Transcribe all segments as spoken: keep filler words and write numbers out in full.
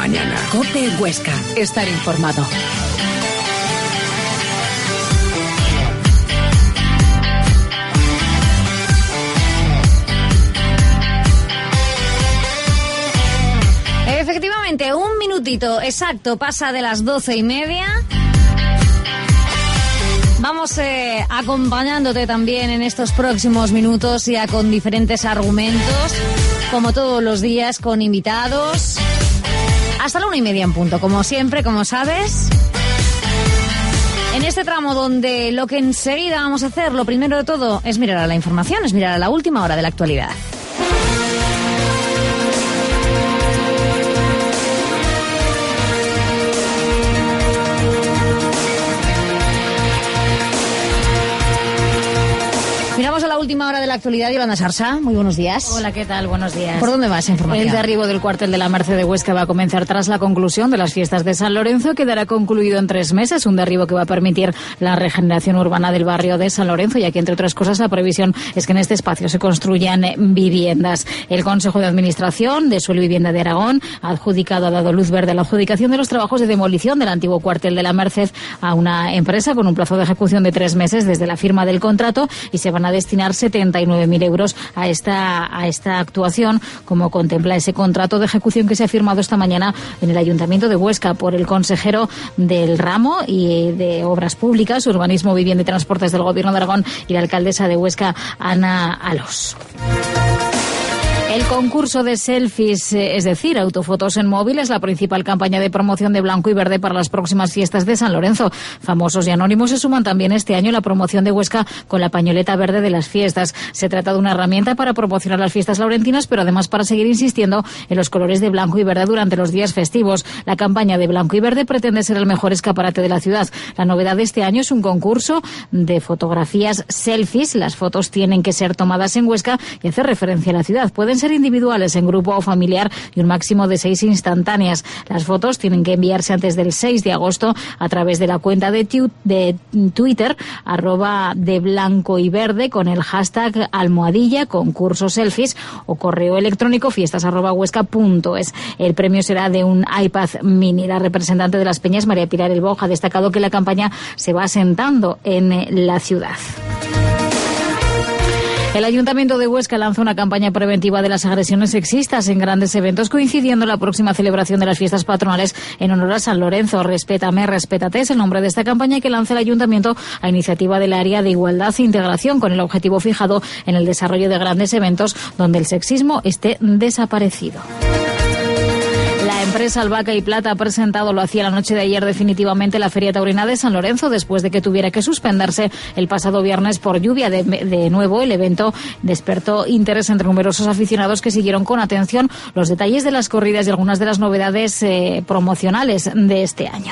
mañana. COPE Huesca. Estar informado. Efectivamente, un minutito exacto pasa de las doce y media. Vamos eh, acompañándote también en estos próximos minutos, ya con diferentes argumentos, como todos los días, con invitados. Hasta la una y media en punto, como siempre, como sabes. En este tramo donde lo que enseguida vamos a hacer, lo primero de todo, es mirar a la información, es mirar a la última hora de la actualidad. Miramos a la última hora de la actualidad. Yolanda Sarsa, muy buenos días. Hola, ¿qué tal? Buenos días. ¿Por dónde va esa información? El derribo del cuartel de la Merced de Huesca va a comenzar tras la conclusión de las fiestas de San Lorenzo. Quedará concluido en tres meses, un derribo que va a permitir la regeneración urbana del barrio de San Lorenzo, ya que, entre otras cosas, la previsión es que en este espacio se construyan viviendas. El Consejo de Administración de Suelo y Vivienda de Aragón ha adjudicado, ha dado luz verde a la adjudicación de los trabajos de demolición del antiguo cuartel de la Merced a una empresa con un plazo de ejecución de tres meses desde la firma del contrato, y se van a destinar setenta y nueve mil euros a esta, a esta actuación, como contempla ese contrato de ejecución que se ha firmado esta mañana en el Ayuntamiento de Huesca por el consejero del ramo y de Obras Públicas, Urbanismo, Vivienda y Transportes del Gobierno de Aragón, y la alcaldesa de Huesca, Ana Alós. El concurso de selfies, es decir, autofotos en móvil, es la principal campaña de promoción de Blanco y Verde para las próximas fiestas de San Lorenzo. Famosos y anónimos se suman también este año a la promoción de Huesca con la pañoleta verde de las fiestas. Se trata de una herramienta para promocionar las fiestas laurentinas, pero además para seguir insistiendo en los colores de blanco y verde durante los días festivos. La campaña de Blanco y Verde pretende ser el mejor escaparate de la ciudad. La novedad de este año es un concurso de fotografías selfies. Las fotos tienen que ser tomadas en Huesca y hacer referencia a la ciudad. Pueden ser individuales, en grupo o familiar, y un máximo de seis instantáneas. Las fotos tienen que enviarse antes del seis de agosto a través de la cuenta de, tu, de Twitter, arroba de blanco y verde, con el hashtag almohadilla concurso selfies, o correo electrónico fiestas arroba huesca punto es. El premio será de un iPad mini. La representante de las Peñas, María Pilar El Boj, ha destacado que la campaña se va asentando en la ciudad. El Ayuntamiento de Huesca lanza una campaña preventiva de las agresiones sexistas en grandes eventos, coincidiendo la próxima celebración de las fiestas patronales en honor a San Lorenzo. Respétame, respétate es el nombre de esta campaña que lanza el Ayuntamiento a iniciativa del área de Igualdad e Integración, con el objetivo fijado en el desarrollo de grandes eventos donde el sexismo esté desaparecido. La empresa Albahaca y Plata ha presentado, lo hacía la noche de ayer, definitivamente la Feria Taurina de San Lorenzo, después de que tuviera que suspenderse el pasado viernes por lluvia. De, de nuevo, el evento despertó interés entre numerosos aficionados que siguieron con atención los detalles de las corridas y algunas de las novedades eh, promocionales de este año.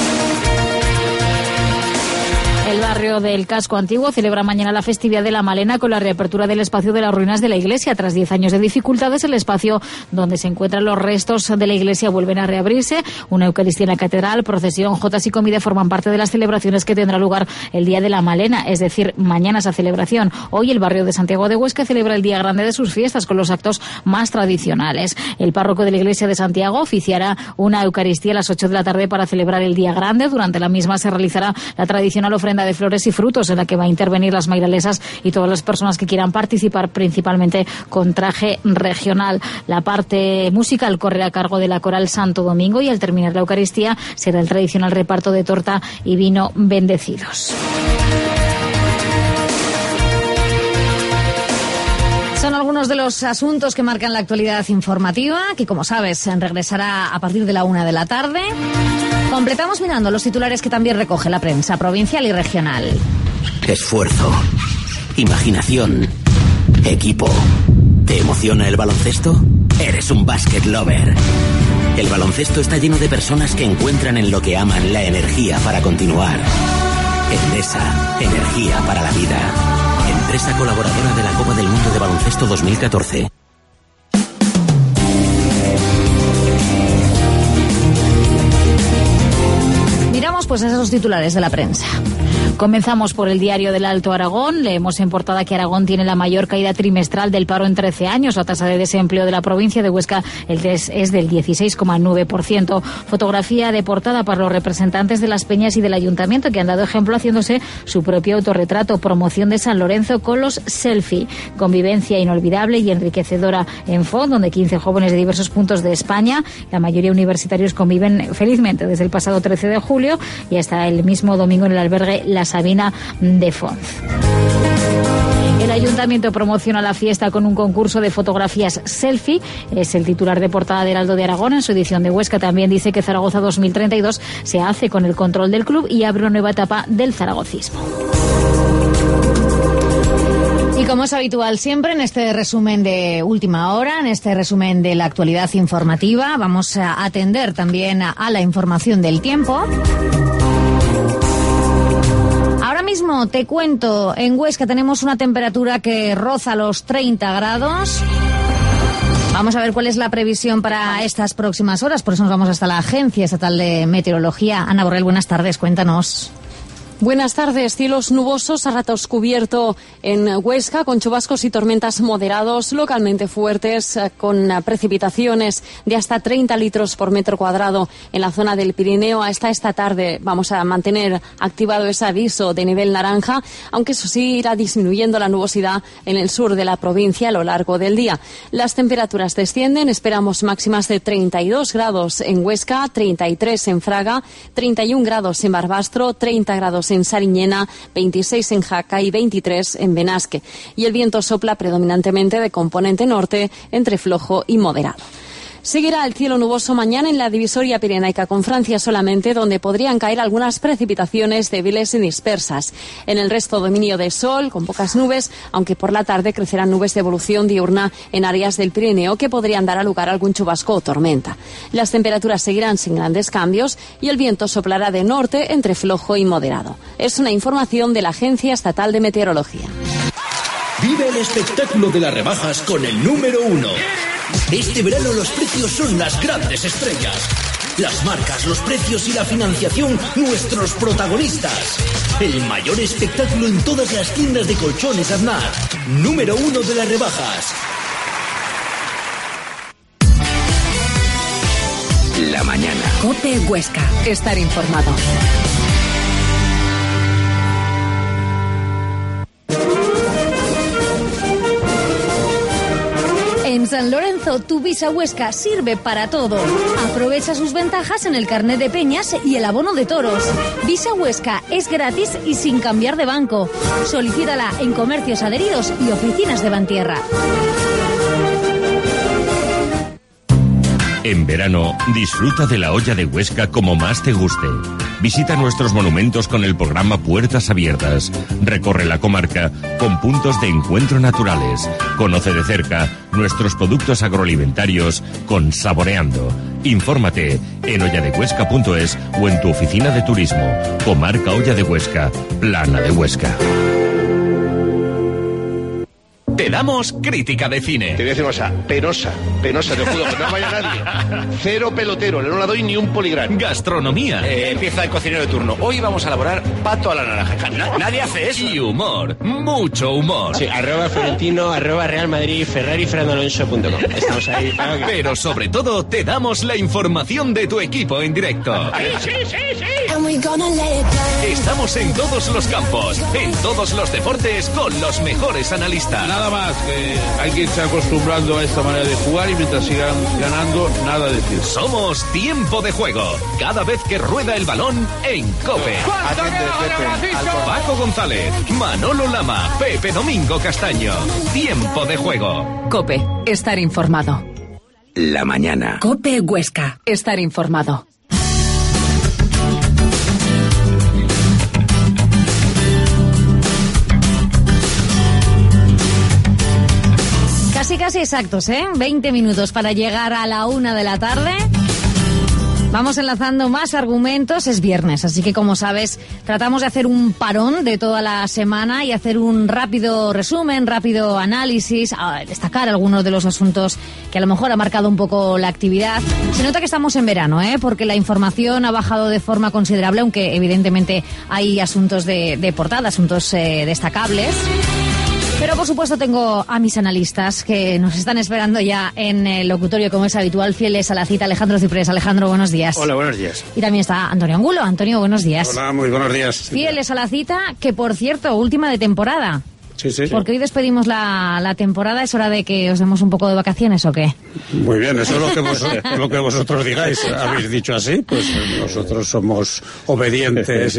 El barrio del Casco Antiguo celebra mañana la festividad de la Malena con la reapertura del espacio de las ruinas de la iglesia. Tras diez años de dificultades, el espacio donde se encuentran los restos de la iglesia vuelven a reabrirse. Una Eucaristía en la catedral, procesión, jotas y comida forman parte de las celebraciones que tendrá lugar el día de la Malena, es decir, mañana esa celebración. Hoy el barrio de Santiago de Huesca celebra el día grande de sus fiestas con los actos más tradicionales. El párroco de la iglesia de Santiago oficiará una Eucaristía a las ocho de la tarde para celebrar el día grande. Durante la misma se realizará la tradicional ofrenda de flores y frutos, en la que va a intervenir las mairalesas y todas las personas que quieran participar, principalmente con traje regional. La parte musical corre a cargo de la Coral Santo Domingo, y al terminar la Eucaristía será el tradicional reparto de torta y vino bendecidos. Son algunos de los asuntos que marcan la actualidad informativa, que, como sabes, regresará a partir de la una de la tarde. Completamos mirando los titulares que también recoge la prensa provincial y regional. Esfuerzo, imaginación, equipo. ¿Te emociona el baloncesto? Eres un basket lover. El baloncesto está lleno de personas que encuentran en lo que aman la energía para continuar. Endesa, energía para la vida. Empresa colaboradora de la Copa del Mundo de Baloncesto dos mil catorce. Miramos pues esos titulares de la prensa. Comenzamos por el diario del Alto Aragón. Leemos en portada que Aragón tiene la mayor caída trimestral del paro en trece años. La tasa de desempleo de la provincia de Huesca es del dieciséis coma nueve por ciento. Fotografía de portada para los representantes de las peñas y del ayuntamiento, que han dado ejemplo haciéndose su propio autorretrato. Promoción de San Lorenzo con los selfie. Convivencia inolvidable y enriquecedora en Font, donde quince jóvenes de diversos puntos de España, la mayoría universitarios, conviven felizmente desde el pasado trece de julio y hasta el mismo domingo en el albergue La Sabina de Font. El ayuntamiento promociona la fiesta con un concurso de fotografías selfie. Es el titular de portada de Heraldo de Aragón. En su edición de Huesca también dice que Zaragoza dos mil treinta y dos se hace con el control del club y abre una nueva etapa del zaragocismo. Y como es habitual siempre en este resumen de última hora, en este resumen de la actualidad informativa, vamos a atender también a, a la información del tiempo. Ahora mismo te cuento, en Huesca tenemos una temperatura que roza los treinta grados. Vamos a ver cuál es la previsión para estas próximas horas, por eso nos vamos hasta la Agencia Estatal de Meteorología. Ana Borrell, buenas tardes, cuéntanos. Buenas tardes. Cielos nubosos a ratos cubierto en Huesca, con chubascos y tormentas moderados, localmente fuertes, con precipitaciones de hasta treinta litros por metro cuadrado en la zona del Pirineo. Hasta esta tarde vamos a mantener activado ese aviso de nivel naranja, aunque eso sí irá disminuyendo la nubosidad en el sur de la provincia a lo largo del día. Las temperaturas descienden, esperamos máximas de treinta y dos grados en Huesca, treinta y tres en Fraga, treinta y un grados en Barbastro, treinta grados en Sariñena, veintiséis en Jaca y veintitrés en Benasque. Y el viento sopla predominantemente de componente norte, entre flojo y moderado. Seguirá el cielo nuboso mañana en la divisoria pirenaica con Francia solamente, donde podrían caer algunas precipitaciones débiles y dispersas. En el resto, dominio de sol, con pocas nubes, aunque por la tarde crecerán nubes de evolución diurna en áreas del Pirineo que podrían dar a lugar a algún chubasco o tormenta. Las temperaturas seguirán sin grandes cambios y el viento soplará de norte entre flojo y moderado. Es una información de la Agencia Estatal de Meteorología. Vive el espectáculo de las rebajas con el número uno. Este verano los precios son las grandes estrellas. Las marcas, los precios y la financiación, nuestros protagonistas. El mayor espectáculo en todas las tiendas de colchones Aznar. Número uno de las rebajas. La mañana. COPE Huesca. Estar informado. En San Lorenzo, tu Visa Huesca sirve para todo. Aprovecha sus ventajas en el carnet de peñas y el abono de toros. Visa Huesca es gratis y sin cambiar de banco. Solicítala en comercios adheridos y oficinas de Bantierra. En verano, disfruta de la olla de Huesca como más te guste. Visita nuestros monumentos con el programa Puertas Abiertas. Recorre la comarca con puntos de encuentro naturales. Conoce de cerca nuestros productos agroalimentarios con Saboreando. Infórmate en olladehuesca punto es o en tu oficina de turismo. Comarca Olla de Huesca, Plana de Huesca. Te damos crítica de cine. Te voy a decir una cosa, penosa, penosa, te juro, que no vaya nadie. Cero pelotero, no le doy ni un poligrama. Gastronomía. Eh, empieza el cocinero de turno. Hoy vamos a elaborar pato a la naranja. Na- nadie hace eso. Y humor, mucho humor. Sí, arroba Florentino, arroba Real Madrid, Ferrari, Fernandalonso punto com. Estamos ahí. Para... Pero sobre todo, te damos la información de tu equipo en directo. Sí, sí, sí. Estamos en todos los campos, en todos los deportes, con los mejores analistas. Nada más, que hay que irse acostumbrando a esta manera de jugar y mientras sigan ganando, nada de decir. Somos Tiempo de Juego, cada vez que rueda el balón en COPE. Paco González, Manolo Lama, Pepe Domingo Castaño. Tiempo de Juego. COPE. Estar informado. La mañana. COPE Huesca. Estar informado. Casi, casi exactos, ¿eh? veinte minutos para llegar a la una de la tarde. Vamos enlazando más argumentos, es viernes, así que como sabes, tratamos de hacer un parón de toda la semana y hacer un rápido resumen, rápido análisis, a destacar algunos de los asuntos que a lo mejor ha marcado un poco la actividad. Se nota que estamos en verano, ¿eh? Porque la información ha bajado de forma considerable, aunque evidentemente hay asuntos de, de portada, asuntos eh, destacables. Pero por supuesto tengo a mis analistas que nos están esperando ya en el locutorio como es habitual, fieles a la cita. Alejandro Ciprés. Alejandro, buenos días. Hola, buenos días. Y también está Antonio Angulo. Antonio, buenos días. Hola, muy buenos días. Fieles a la cita, que por cierto, última de temporada. Sí, sí. Porque hoy despedimos la, la temporada. ¿Es hora de que os demos un poco de vacaciones o qué? Muy bien, eso es lo que, vos, lo que vosotros digáis. Habéis dicho así, pues nosotros somos obedientes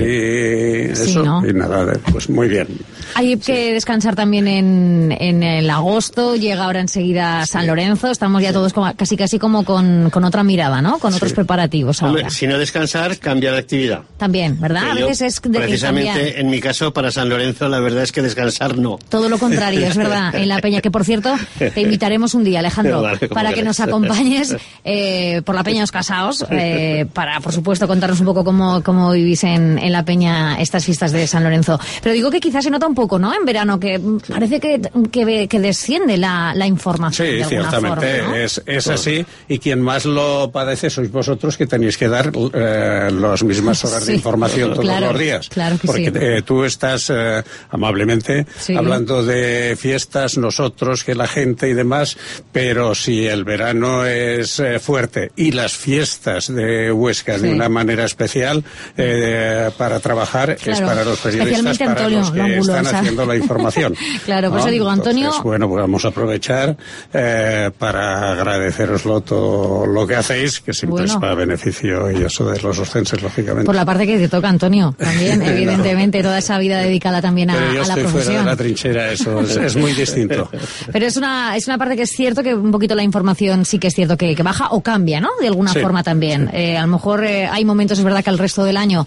y sí, eso. ¿no? Y nada, pues muy bien. Hay que sí. descansar también en, en el agosto. Llega ahora enseguida San Lorenzo. Estamos ya sí. todos como, casi casi como con, con otra mirada, ¿no? Con otros sí. preparativos ahora. Hombre, si no descansar, cambia de actividad. También, ¿verdad? Pero a veces es de precisamente cambiar. En mi caso, para San Lorenzo, la verdad es que descansar no. Todo lo contrario, es verdad, en la Peña, que por cierto, te invitaremos un día, Alejandro, vale, para que querés. nos acompañes eh, por la Peña Los Casaos, eh, para, por supuesto, contarnos un poco cómo, cómo vivís en, en la Peña estas fiestas de San Lorenzo. Pero digo que quizás se nota un poco, ¿no?, en verano, que parece que, que, que desciende la, la información. Sí, de alguna ciertamente, forma, ¿no? es, es así, y quien más lo padece sois vosotros, que tenéis que dar eh, las mismas horas sí. de información todos claro, los días. Claro que porque sí. eh, tú estás eh, amablemente sí. hablando de fiestas, nosotros, que la gente y demás, pero si el verano es eh, fuerte y las fiestas de Huesca sí. de una manera especial eh, para trabajar, claro. es para los periodistas, para Antonio, los que lo angulo, están o sea. haciendo la información. Claro, por ¿no? eso digo, Antonio... Entonces, bueno, pues vamos a aprovechar eh, para agradeceroslo todo lo que hacéis, que siempre bueno. es para beneficio y eso de los ostenses, lógicamente. Por la parte que te toca, Antonio, también, evidentemente, no. toda esa vida dedicada también a, pero yo a la estoy profesión. Fuera de la trinchera, eso es, es muy distinto. Pero es una es una parte que es cierto que un poquito la información sí que es cierto que, que baja o cambia, ¿no? De alguna sí, forma también. Sí. Eh, a lo mejor eh, hay momentos, es verdad, que al resto del año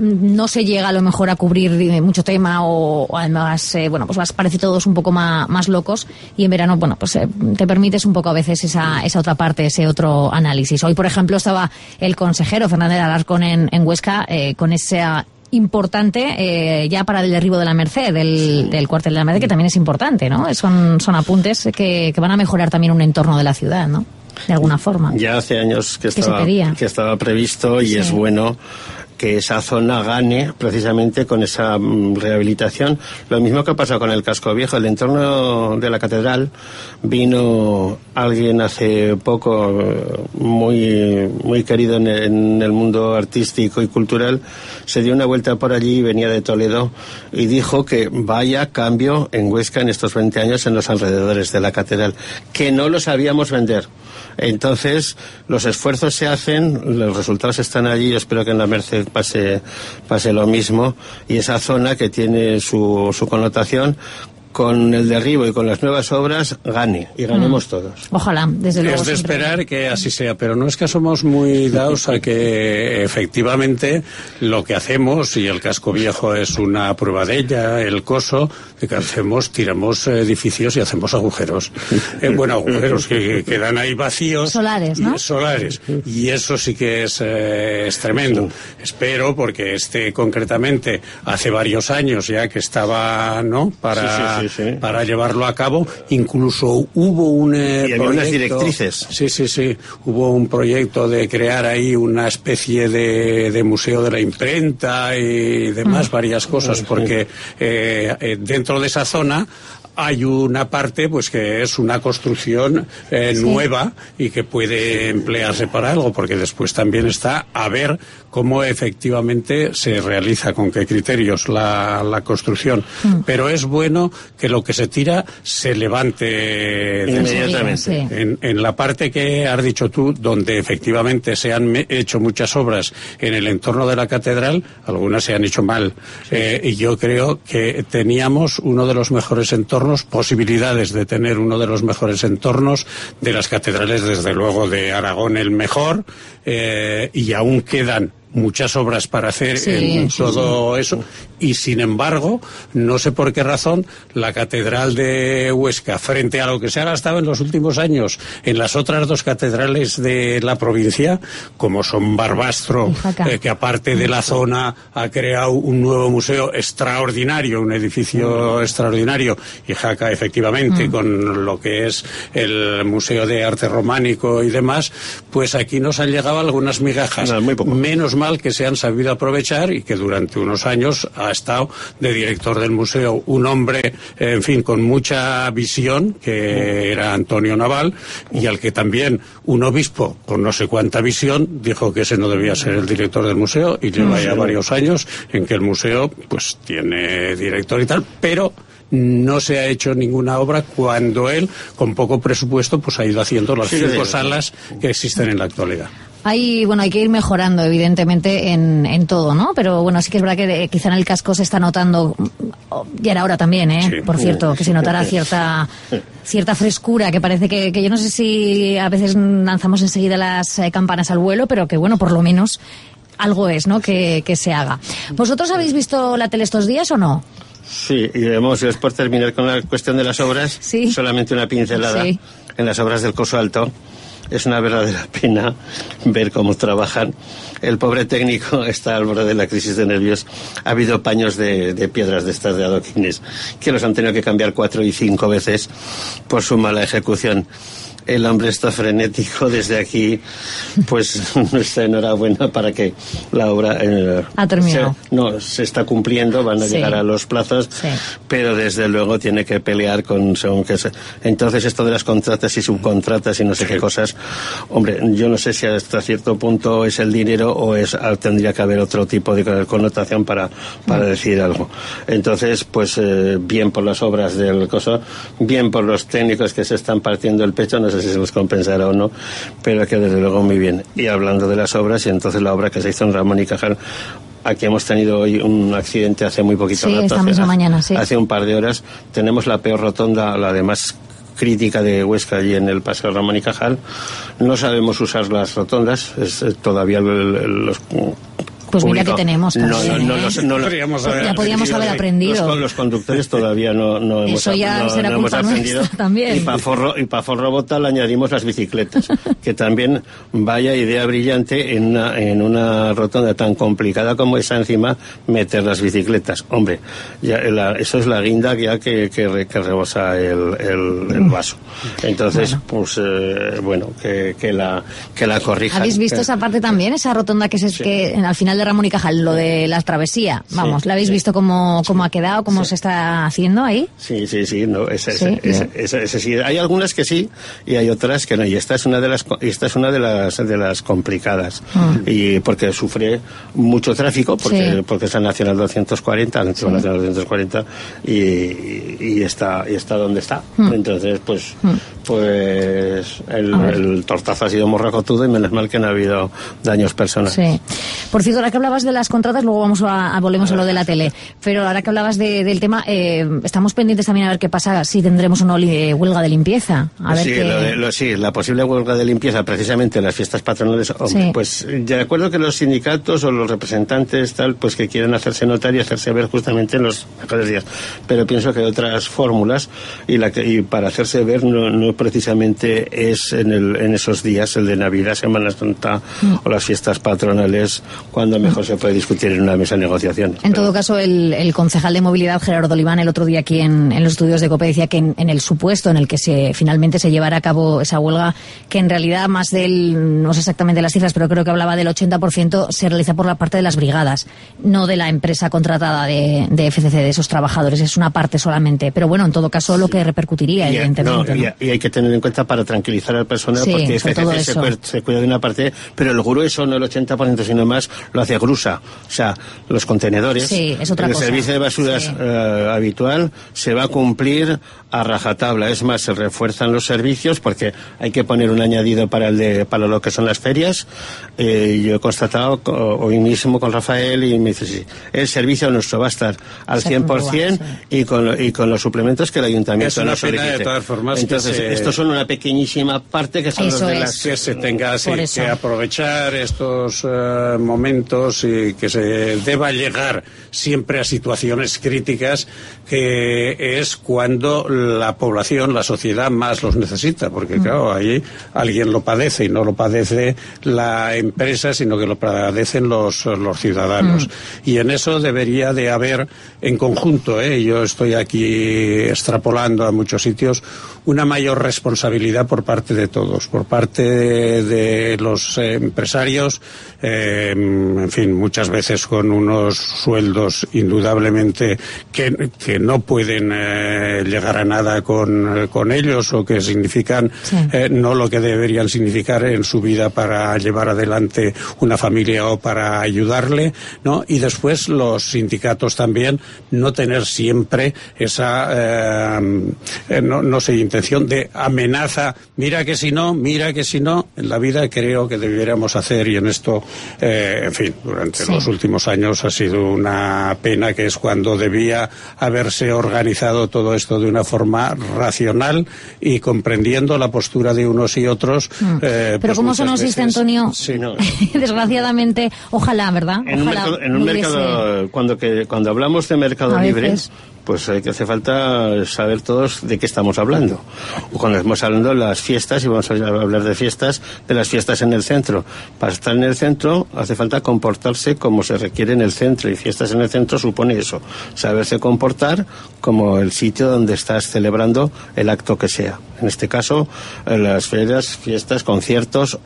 no se llega a lo mejor a cubrir mucho tema o, o además, eh, bueno, pues parece todos un poco más, más locos, y en verano, bueno, pues eh, te permites un poco a veces esa, esa otra parte, ese otro análisis. Hoy, por ejemplo, estaba el consejero Fernández Alarcón en, en Huesca eh, con esa importante eh, ya para el derribo de la Merced, del, sí. del cuartel de la Merced, que también es importante, ¿no? Son, son apuntes que, que van a mejorar también un entorno de la ciudad, ¿no? De alguna forma. Ya hace años que, que estaba, que estaba previsto y sí. es bueno que esa zona gane precisamente con esa um, rehabilitación. Lo mismo que ha pasado con el Casco Viejo. El entorno de la catedral, vino alguien hace poco muy muy querido en el, en el mundo artístico y cultural, se dio una vuelta por allí, venía de Toledo, y dijo que vaya cambio en Huesca en estos veinte años en los alrededores de la catedral, que no lo sabíamos vender. Entonces, los esfuerzos se hacen, los resultados están allí. Yo espero que en la Merced pase, pase lo mismo, y esa zona que tiene su, su connotación, con el derribo y con las nuevas obras, gane, y ganemos mm. todos. Ojalá, desde luego. Es de esperar que así sea, pero no es que somos muy dados a que efectivamente lo que hacemos, y el Casco Viejo es una prueba de ella, el Coso, de que hacemos, tiramos edificios y hacemos agujeros. Eh, bueno, agujeros que, que quedan ahí vacíos. Solares, ¿no? Y, solares. Y eso sí que es, eh, es tremendo. Sí. Espero, porque este concretamente hace varios años ya que estaba, ¿no?, para... Sí, sí, sí. Sí. para llevarlo a cabo. Incluso hubo un eh, y había proyecto, unas directrices. Sí, sí, sí. Hubo un proyecto de crear ahí una especie de, de museo de la imprenta y demás, mm. varias cosas, porque eh, eh, dentro de esa zona hay una parte pues que es una construcción eh, sí. nueva y que puede emplearse para algo, porque después también está a ver cómo efectivamente se realiza, con qué criterios la, la construcción. Mm. Pero es bueno que lo que se tira se levante inmediatamente. Sí. En, en la parte que has dicho tú, donde efectivamente se han hecho muchas obras en el entorno de la catedral, algunas se han hecho mal. Sí. Eh, y yo creo que teníamos uno de los mejores entornos, posibilidades de tener uno de los mejores entornos de las catedrales, desde luego de Aragón el mejor, eh, y aún quedan muchas obras para hacer Sí, en sí, todo sí. eso, y sin embargo, no sé por qué razón, la Catedral de Huesca, frente a lo que se ha gastado en los últimos años en las otras dos catedrales de la provincia, como son Barbastro, eh, que aparte de la zona ha creado un nuevo museo extraordinario, un edificio extraordinario, y Jaca, efectivamente, mm. con lo que es el Museo de Arte Románico y demás, pues aquí nos han llegado algunas migajas. No, muy poco. Menos mal que se han sabido aprovechar y que durante unos años ha estado de director del museo un hombre, en fin, con mucha visión, que era Antonio Naval, y al que también un obispo con no sé cuánta visión dijo que ese no debía ser el director del museo, y lleva ya varios años en que el museo pues tiene director y tal, pero no se ha hecho ninguna obra cuando él, con poco presupuesto, pues ha ido haciendo las sí, cinco sí, salas que existen en la actualidad. Hay, bueno, hay que ir mejorando, evidentemente, en, en todo, ¿no? Pero bueno, sí que es verdad que de, quizá en el casco se está notando, y era ahora también, ¿eh? Sí. Por cierto, que se notará cierta cierta frescura, que parece que, que yo no sé si a veces lanzamos enseguida las eh, campanas al vuelo, pero que bueno, por lo menos algo es, ¿no? Que, que se haga. ¿Vosotros habéis visto la tele estos días o no? Sí, y hemos, por terminar con la cuestión de las obras, ¿sí? Solamente una pincelada. Sí. En las obras del Coso Alto es una verdadera pena ver cómo trabajan. El pobre técnico está al borde de la crisis de nervios. Ha habido paños de, de piedras de estas de adoquines que los han tenido que cambiar cuatro y cinco veces por su mala ejecución. El hombre está frenético desde aquí, pues nuestra enhorabuena para que la obra eh, ha terminado. Se, no, se está cumpliendo, van a sí. llegar a los plazos, sí. pero desde luego tiene que pelear con según que se... Entonces esto de las contratas y subcontratas y no sé sí. qué cosas, hombre, yo no sé si hasta cierto punto es el dinero o es tendría que haber otro tipo de connotación para, para mm. decir algo. Entonces, pues eh, bien por las obras del coso, bien por los técnicos que se están partiendo el pecho, no sé si se les compensará o no, pero que desde luego muy bien. Y hablando de las obras, y entonces la obra que se hizo en Ramón y Cajal, aquí hemos tenido hoy un accidente hace muy poquito sí, rato, esta misma hace, mañana, sí. hace un par de horas. Tenemos la peor rotonda, la de más crítica de Huesca, allí en el Paseo Ramón y Cajal. No sabemos usar las rotondas, es, es todavía el, el, los... Pues mira que tenemos también, no, no, no, ¿eh? no, no, podríamos haber ya podríamos haber aprendido. Los, los conductores todavía no, no hemos, Eso ya no, será no hemos aprendido. También. Y para forro, y para forro bota le añadimos las bicicletas. Que también vaya idea brillante en una, en una rotonda tan complicada como esa, encima meter las bicicletas. Hombre, ya la, eso es la guinda ya que, que, que rebosa el, el, el vaso. Entonces, bueno. pues eh, bueno, que, que la que la corrijan. ¿Habéis visto que, esa parte también? Esa rotonda que es sí. que al final de Ramón y Cajal, lo de la travesía, vamos, sí, ¿la habéis sí. visto cómo, cómo ha quedado, cómo sí. se está haciendo ahí? Sí, sí, sí, no, ese, sí, ese, ese, ese, sí. Hay algunas que sí y hay otras que no, y esta es una de las esta es una de las de las complicadas mm. y porque sufre mucho tráfico porque sí. porque es la Nacional doscientos cuarenta, la sí. Nacional doscientos cuarenta y, y está y está donde está. Mm. Entonces, pues mm. pues el, el tortazo ha sido morracotudo y menos mal que no ha habido daños personales. Sí. Por cierto, ahora que hablabas de las contratas, luego vamos a, a volvemos a lo de la tele, pero ahora que hablabas de, del tema, eh, estamos pendientes también a ver qué pasa, si tendremos o no li, huelga de limpieza. A ver sí, qué... lo de, lo, sí, la posible huelga de limpieza precisamente en las fiestas patronales, hombre, sí. pues de acuerdo que los sindicatos o los representantes tal, pues que quieren hacerse notar y hacerse ver justamente en los mejores días, pero pienso que hay otras fórmulas y, la que, y para hacerse ver no, no precisamente es en, el, en esos días, el de Navidad, Semana Santa mm. o las fiestas patronales, cuando mejor se puede discutir en una mesa de negociaciones. En pero... todo caso, el, el concejal de movilidad, Gerardo Oliván, el otro día aquí en, en los estudios de COPE decía que en, en el supuesto en el que se finalmente se llevara a cabo esa huelga, que en realidad más del, no sé exactamente las cifras, pero creo que hablaba del ochenta por ciento se realiza por la parte de las brigadas, no de la empresa contratada de, de F C C, de esos trabajadores, es una parte solamente. Pero bueno, en todo caso, lo que repercutiría, y, evidentemente. No, ¿no? Y, y hay que tener en cuenta para tranquilizar al personal, sí, porque F C C se cuida, se cuida de una parte, pero el grueso, no el ochenta por ciento, sino más, lo hace Grusa. O sea, los contenedores, sí, es otra el cosa. servicio de basuras sí. uh, habitual se va a cumplir a rajatabla. Es más, se refuerzan los servicios porque hay que poner un añadido para el de, para lo que son las ferias. Eh, yo he constatado hoy mismo con Rafael y me dice, sí, el servicio nuestro va a estar al cien por ciento sí. y, con, y con los suplementos que el ayuntamiento nos solicite. De todas formas, entonces, se... estos son una pequeñísima parte que son Eso los de es. las... Que se tenga sí, que aprovechar estos uh, momentos momentos y que se deba llegar siempre a situaciones críticas, que es cuando la población, la sociedad más los necesita, porque claro, ahí alguien lo padece y no lo padece la empresa, sino que lo padecen los, los ciudadanos. Mm. Y en eso debería de haber, en conjunto, ¿eh? yo estoy aquí extrapolando a muchos sitios, una mayor responsabilidad por parte de todos, por parte de, de los eh, empresarios, eh, en fin, muchas veces con unos sueldos indudablemente que, que no pueden eh, llegar a nada con, con ellos, o que significan sí. eh, no lo que deberían significar en su vida para llevar adelante una familia o para ayudarle, ¿no? Y después los sindicatos también no tener siempre esa eh, eh, no, no sé, intención de amenaza, mira que si no, mira que si no. En la vida creo que debiéramos hacer, y en esto eh, en fin, durante sí. los últimos años ha sido una pena, que es cuando debía haberse organizado todo esto de una forma racional y comprendiendo la postura de unos y otros. Mm. Eh, Pero pues como eso no existe, veces... Antonio, sí, no. desgraciadamente, ojalá, ¿verdad? En ojalá un mercado, en un hubiese... mercado cuando, que, cuando hablamos de mercado libre, pues hay que hace falta saber todos de qué estamos hablando. O cuando estamos hablando de las fiestas, y vamos a hablar de fiestas, de las fiestas en el centro. Para estar en el centro hace falta comportarse como se requiere en el centro, y fiestas en el centro supone eso, saberse comportar como el sitio donde estás celebrando el acto que sea. En este caso, las ferias, fiestas, conciertos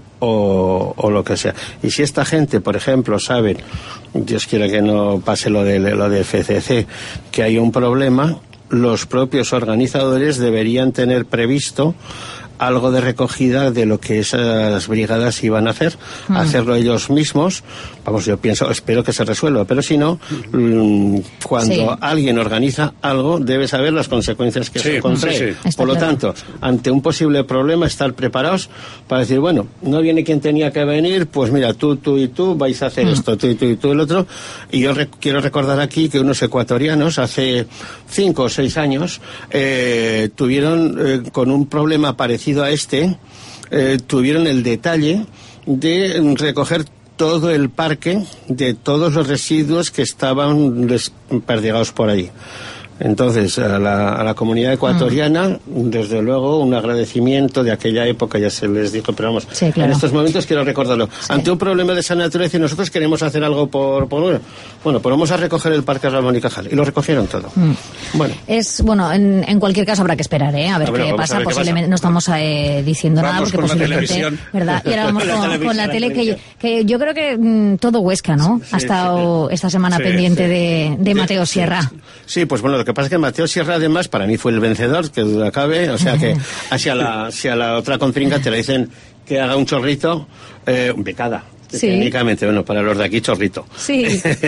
o, o lo que sea. Y si esta gente, por ejemplo, sabe, Dios quiera que no pase lo de lo de F C C, que hay un problema, los propios organizadores deberían tener previsto algo de recogida de lo que esas brigadas iban a hacer, mm. hacerlo ellos mismos. Vamos, yo pienso, espero que se resuelva, pero si no, mm, cuando sí. alguien organiza algo, debe saber las consecuencias que sí, se contrae. Sí, sí. Por lo claro. tanto, ante un posible problema, estar preparados para decir, bueno, no viene quien tenía que venir, pues mira, tú, tú y tú vais a hacer mm. esto, tú y tú y tú el otro. Y yo rec- quiero recordar aquí que unos ecuatorianos, hace cinco o seis años, eh, tuvieron eh, con un problema parecido a este, eh, tuvieron el detalle de recoger todo el parque de todos los residuos que estaban desperdigados por ahí. Entonces, a la, a la comunidad ecuatoriana, mm. desde luego, un agradecimiento de aquella época, ya se les dijo, pero vamos, sí, claro. en estos momentos quiero recordarlo. Sí. Ante un problema de esa naturaleza, y nosotros queremos hacer algo por... por bueno, pues vamos a recoger el Parque Ramón y Cajal. Y lo recogieron todo. Mm. Bueno, es bueno en, en cualquier caso habrá que esperar, ¿eh? A ver, a ver qué pasa. Ver posiblemente qué pasa. No estamos eh, diciendo vamos nada, porque posiblemente... ¿verdad? Y ahora vamos con, con la tele, que, que yo creo que mm, todo Huesca, ¿no? Sí, ha estado sí, esta semana sí, pendiente sí. de, de Mateo sí, Sierra. Sí, sí, pues bueno, lo que pasa es que Mateo Sierra, además, para mí fue el vencedor, que duda cabe. O sea que, hacia la, si a la otra contrincante le dicen que haga un chorrito, eh, becada. Sí. Técnicamente, bueno, para los de aquí, chorrito. Sí.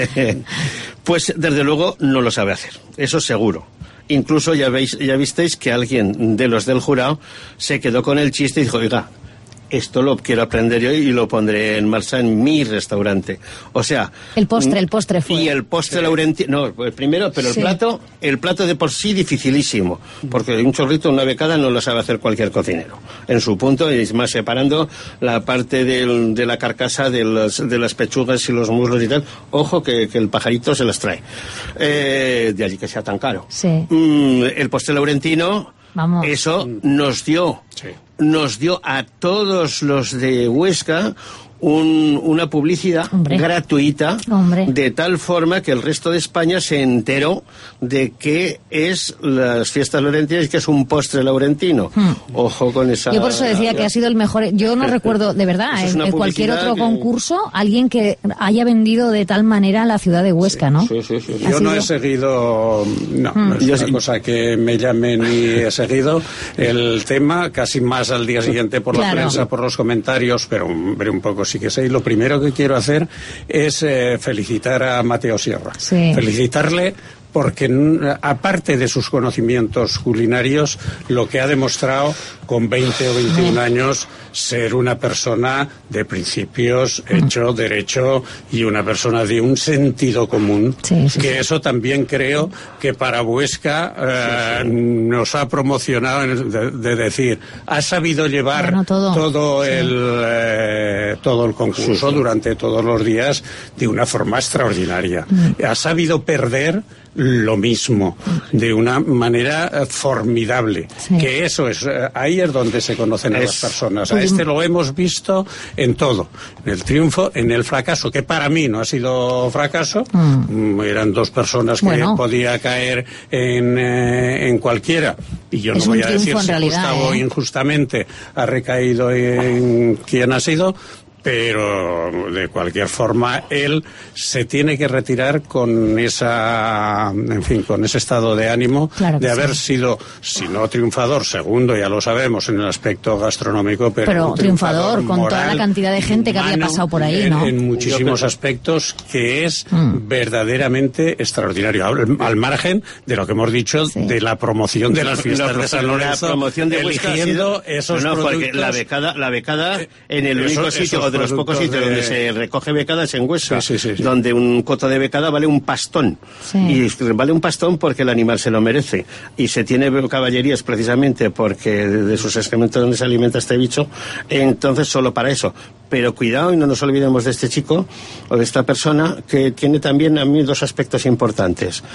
Pues, desde luego, no lo sabe hacer. Eso seguro. Incluso ya veis, ya visteis que alguien de los del jurado se quedó con el chiste y dijo, oiga, esto lo quiero aprender yo y lo pondré en marcha en mi restaurante. O sea... El postre, el postre fue. Y el postre sí. laurentino... No, el primero, pero sí. el plato, el plato de por sí dificilísimo. Porque un chorrito, una becada, no lo sabe hacer cualquier cocinero. En su punto, y más separando la parte del, de la carcasa de, los, de las pechugas y los muslos y tal. Ojo que, que el pajarito se las trae. Eh, de allí que sea tan caro. Sí. Mm, el postre laurentino... Vamos. Eso nos dio, sí. nos dio a todos los de Huesca un, una publicidad Hombre. gratuita, Hombre. de tal forma que el resto de España se enteró de qué es las fiestas laurentinas y que es un postre laurentino. Hmm. Ojo con esa... Yo por eso decía que ha sido el mejor... Yo no recuerdo, de verdad, en, en cualquier otro que... concurso, alguien que haya vendido de tal manera la ciudad de Huesca, sí, ¿no? Sí, sí, sí. Yo sido... no he seguido... No, hmm. no es Yo una sí. cosa que me llame ni he seguido el tema, casi más al día siguiente por claro. la prensa, por los comentarios, pero hombre, un poco sí que sé. Y lo primero que quiero hacer es eh, felicitar a Mateo Sierra. Sí. Felicitarle porque aparte de sus conocimientos culinarios, lo que ha demostrado con veinte o veintiún años ser una persona de principios, hecho, derecho, y una persona de un sentido común, sí, sí, que sí. eso también creo que para Huesca eh, sí, sí. nos ha promocionado de, de decir, ha sabido llevar bueno, todo, todo sí. el eh, todo el concurso sí, sí. durante todos los días de una forma extraordinaria. Mm. Ha sabido perder lo mismo, de una manera eh, formidable, sí. que eso es, eh, ahí es donde se conocen a es, las personas. A este lo hemos visto en todo, en el triunfo, en el fracaso, que para mí no ha sido fracaso, mm. eran dos personas que bueno. podía caer en, eh, en cualquiera, y yo es no voy a decir si realidad, Gustavo ¿eh? injustamente ha recaído en quien ha sido, pero de cualquier forma él se tiene que retirar con esa, en fin, con ese estado de ánimo claro de haber sí. sido, si no triunfador, segundo, ya lo sabemos en el aspecto gastronómico, pero, pero triunfador, triunfador con moral, toda la cantidad de gente que había pasado por ahí, ¿no? En, en muchísimos aspectos, que es mm. verdaderamente extraordinario, al, al margen de lo que hemos dicho sí. de la promoción de las fiestas de San Lorenzo, la promoción de eligiendo sido, esos no, productos. La becada, la becada en el único eso, sitio de los pocos sitios de... donde se recoge becada es en Huesca, sí, sí, sí, sí. donde un coto de becada vale un pastón. Sí. Y vale un pastón porque el animal se lo merece. Y se tiene caballerías precisamente porque de sus excrementos donde se alimenta este bicho, entonces solo para eso. Pero cuidado y no nos olvidemos de este chico o de esta persona que tiene también a mí dos aspectos importantes.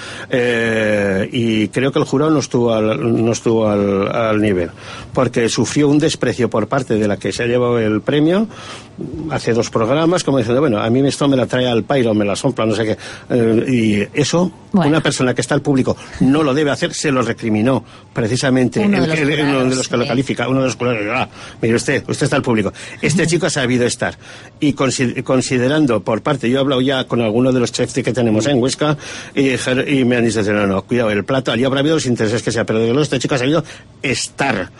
Eh, y creo que el jurado no estuvo al, no estuvo al, al nivel. Porque sufrió un desprecio por parte de la que se ha llevado el premio hace dos programas, como diciendo, bueno, a mí esto me la trae al pairo, me la sopla, no sé qué. Eh, y eso, bueno. una persona que está al público no lo debe hacer, se lo recriminó precisamente uno, el, de, los el, jurados, uno de los que sí. lo califica, uno de los jurados. Ah, mire usted, usted está al público. Este chico ha sabido estar. Y considerando por parte, yo he hablado ya con algunos de los chefs que tenemos en Huesca y, y me han dicho, no, no, cuidado, el plato, allí habrá habido los intereses que sea, pero de este chico ha sabido estar.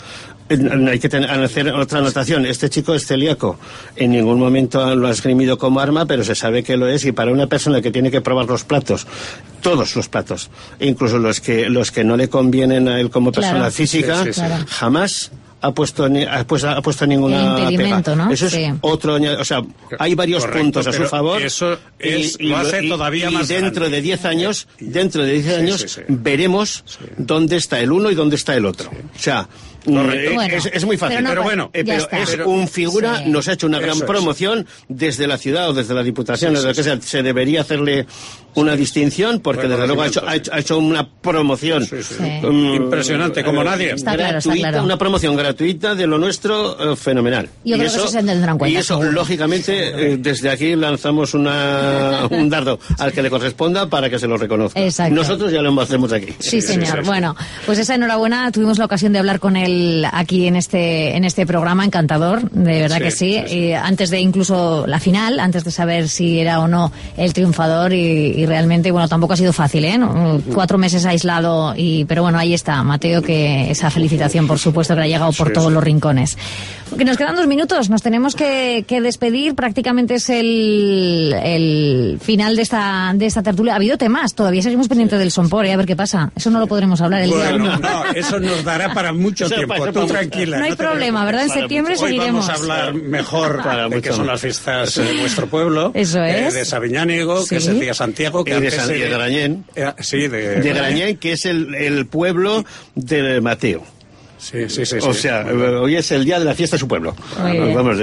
Hay que tener, hacer otra anotación. Este chico es celíaco. En ningún momento lo ha esgrimido como arma, pero se sabe que lo es. Y para una persona que tiene que probar los platos, todos los platos, incluso los que los que no le convienen a él como persona claro. física, sí, sí, sí. Claro. jamás ha puesto ni, ha puesto, ha puesto ninguna pega. ¿No? Eso es sí. otro, o sea, hay varios Correcto, puntos a su favor. Eso es, y, lo hace y, todavía y más dentro grande. de diez años, dentro de diez sí, años sí, sí. veremos sí. dónde está el uno y dónde está el otro. Sí. O sea, bueno, es, es muy fácil, pero, no, pero bueno, eh, pero es pero, un figura, sí. nos ha hecho una gran Eso promoción es. desde la ciudad o desde la diputación, sí, sí, desde sí, que sí. se debería hacerle una sí. distinción, porque bueno, desde luego ha hecho, ha, hecho, ha hecho una promoción sí, sí. Sí. Um, impresionante, como nadie. Está claro, gratuita, está claro. Una promoción gratuita de lo nuestro, uh, fenomenal. Yo y creo eso, que eso se tendrán cuenta. Y eso, lógicamente, eh, desde aquí lanzamos una, un dardo al que le corresponda para que se lo reconozca. Exacto. Nosotros ya lo hacemos aquí. Sí, sí señor. Sí, sí, sí. Bueno, pues esa enhorabuena. Tuvimos la ocasión de hablar con él aquí en este en este programa, encantador, de verdad sí, que sí. sí, sí. Y antes de incluso la final, antes de saber si era o no el triunfador y, y realmente, bueno, tampoco ha sido fácil, ¿eh? ¿No? Cuatro meses aislado, y pero bueno, ahí está, Mateo, que esa felicitación, por supuesto, que le ha llegado por sí, todos sí. los rincones. Porque nos quedan dos minutos, nos tenemos que, que despedir, prácticamente es el, el final de esta de esta tertulia. Ha habido temas, todavía seguimos pendientes sí. del Sompor, ¿eh? A ver qué pasa. Eso no lo podremos hablar el bueno, día uno. No, eso nos dará para mucho o sea, tiempo, para, tú para, tranquila. No hay no problema, ¿verdad? En septiembre mucho. seguiremos. Hoy vamos a hablar mejor para de que son las fiestas de nuestro pueblo. Eso es. Eh, de Sabiñánigo, sí. que es el día Santiago. Que y de, San, de Grañén. Eh, sí, de, de Grañén, que es el, el pueblo de Mateo. Sí, sí, sí. O sí. sea, hoy es el día de la fiesta de su pueblo. Vamos,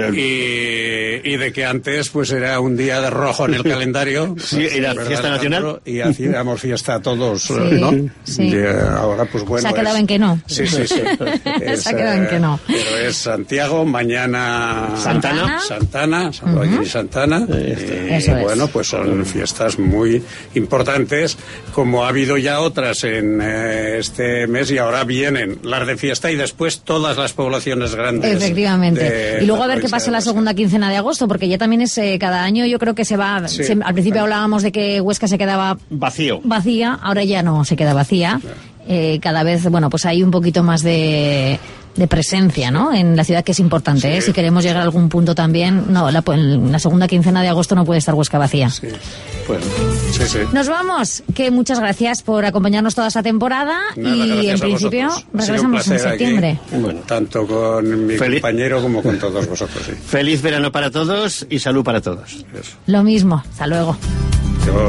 y, y de que antes pues era un día de rojo en el calendario. Sí, era ¿verdad? Fiesta nacional. Y hacíamos fiesta todos, sí, ¿no? Sí. Y ahora pues bueno. Se ha quedado es... en que no. Sí, sí, sí. Es, Se ha quedado en que no. Pero es Santiago, mañana Santana. Santana, San Joaquín uh-huh. y Santana. Y, Eso y bueno, pues son fiestas muy importantes, como ha habido ya otras en eh, este mes, y ahora vienen las de fiesta y después todas las poblaciones grandes. Efectivamente. Y luego a ver qué pasa la segunda quincena de agosto, porque ya también es eh, cada año, yo creo que se va. Sí. Se, al principio hablábamos de que Huesca se quedaba vacío. Vacía, ahora ya no se queda vacía. Eh, cada vez, bueno, pues hay un poquito más de de presencia, ¿no? En la ciudad, que es importante, sí. ¿eh? Si queremos llegar a algún punto también, no, la, en la segunda quincena de agosto no puede estar Huesca vacía. Sí, bueno, sí, sí. Nos vamos, que muchas gracias por acompañarnos toda esta temporada. Nada, y en principio regresamos en septiembre. Aquí, bueno, tanto con mi Feliz... compañero como con todos vosotros. Sí. Feliz verano para todos y salud para todos. Eso. Lo mismo, hasta luego. Yo...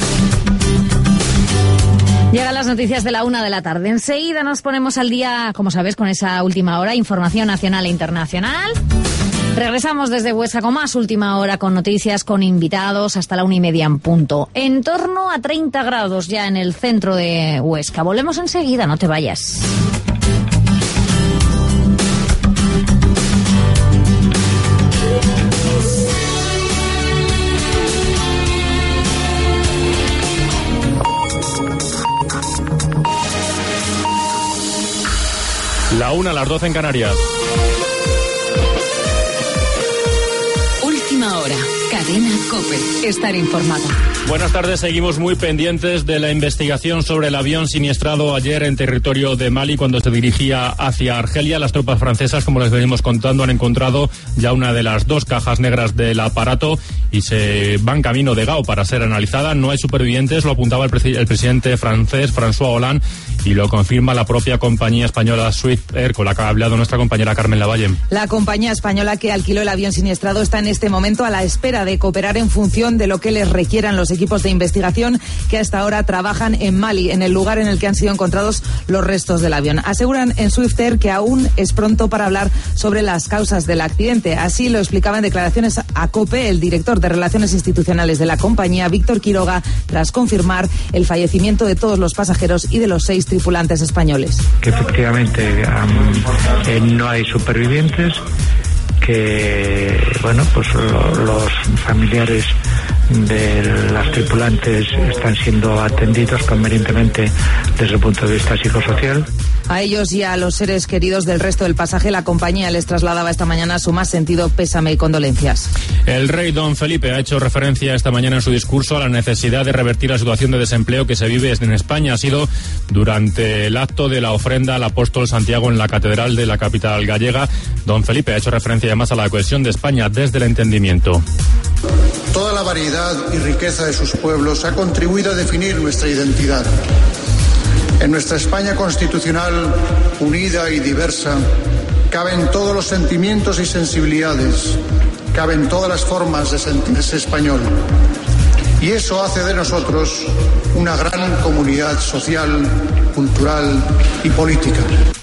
Llegan las noticias de la una de la tarde. Enseguida nos ponemos al día, como sabes, con esa última hora, información nacional e internacional. Regresamos desde Huesca con más última hora, con noticias, con invitados, hasta la una y media en punto. En torno a treinta grados ya en el centro de Huesca. Volvemos enseguida, no te vayas. La una a las doce en Canarias. Última hora. Cadena COPE. Estar informado. Buenas tardes. Seguimos muy pendientes de la investigación sobre el avión siniestrado ayer en territorio de Mali cuando se dirigía hacia Argelia. Las tropas francesas, como les venimos contando, han encontrado ya una de las dos cajas negras del aparato y se van camino de Gao para ser analizada. No hay supervivientes, lo apuntaba el, presi- el presidente francés, François Hollande, y lo confirma la propia compañía española Swift Air, con la que ha hablado nuestra compañera Carmen Lavalle. La compañía española que alquiló el avión siniestrado está en este momento a la espera de cooperar en función de lo que les requieran los equipos de investigación que hasta ahora trabajan en Mali, en el lugar en el que han sido encontrados los restos del avión. Aseguran en Swift Air que aún es pronto para hablar sobre las causas del accidente. Así lo explicaba en declaraciones a COPE el director de Relaciones Institucionales de la compañía, Víctor Quiroga, tras confirmar el fallecimiento de todos los pasajeros y de los seis tripulantes españoles. Que efectivamente um, eh, no hay supervivientes, que bueno, pues lo, los familiares de las tripulantes están siendo atendidos convenientemente desde el punto de vista psicosocial. A ellos y a los seres queridos del resto del pasaje, la compañía les trasladaba esta mañana su más sentido pésame y condolencias. El rey don Felipe ha hecho referencia esta mañana en su discurso a la necesidad de revertir la situación de desempleo que se vive en España. Ha sido durante el acto de la ofrenda al apóstol Santiago en la catedral de la capital gallega. Don Felipe ha hecho referencia además a la cohesión de España desde el entendimiento. Toda la variedad y riqueza de sus pueblos ha contribuido a definir nuestra identidad. En nuestra España constitucional, unida y diversa, caben todos los sentimientos y sensibilidades, caben todas las formas de sentirse español. Y eso hace de nosotros una gran comunidad social, cultural y política.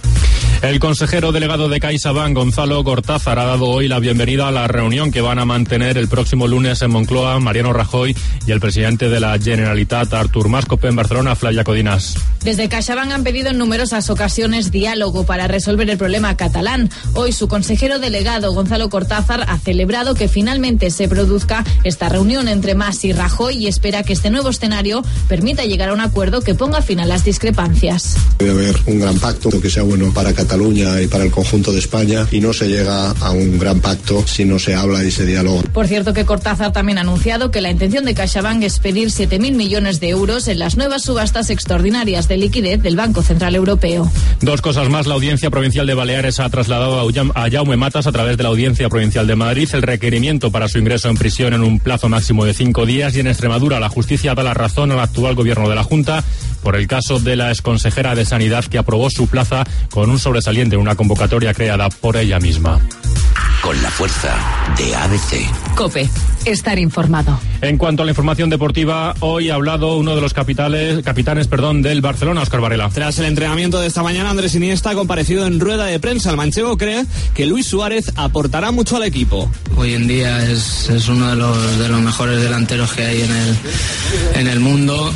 El consejero delegado de CaixaBank, Gonzalo Cortázar, ha dado hoy la bienvenida a la reunión que van a mantener el próximo lunes en Moncloa Mariano Rajoy y el presidente de la Generalitat, Artur Mas. COPE en Barcelona, Flavia Codinas. Desde CaixaBank han pedido en numerosas ocasiones diálogo para resolver el problema catalán. Hoy su consejero delegado, Gonzalo Cortázar, ha celebrado que finalmente se produzca esta reunión entre Mas y Rajoy y espera que este nuevo escenario permita llegar a un acuerdo que ponga fin a las discrepancias. Debe haber un gran pacto que sea bueno para Cataluña y para el conjunto de España, y no se llega a un gran pacto si no se habla y se dialoga. Por cierto, que Cortázar también ha anunciado que la intención de CaixaBank es pedir siete mil millones de euros en las nuevas subastas extraordinarias de liquidez del Banco Central Europeo. Dos cosas más. La Audiencia Provincial de Baleares ha trasladado a Jaume Matas, a través de la Audiencia Provincial de Madrid, el requerimiento para su ingreso en prisión en un plazo máximo de cinco días. Y en Extremadura, la justicia da la razón al actual gobierno de la Junta por el caso de la exconsejera de Sanidad, que aprobó su plaza con un sobresaliente en una convocatoria creada por ella misma. Con la fuerza de A B C. COPE. Estar informado. En cuanto a la información deportiva, hoy ha hablado uno de los capitales, capitanes perdón, del Barcelona, Óscar Varela. Tras el entrenamiento de esta mañana, Andrés Iniesta ha comparecido en rueda de prensa. El manchego cree que Luis Suárez aportará mucho al equipo. Hoy en día es, es uno de los, de los mejores delanteros que hay en el, en el mundo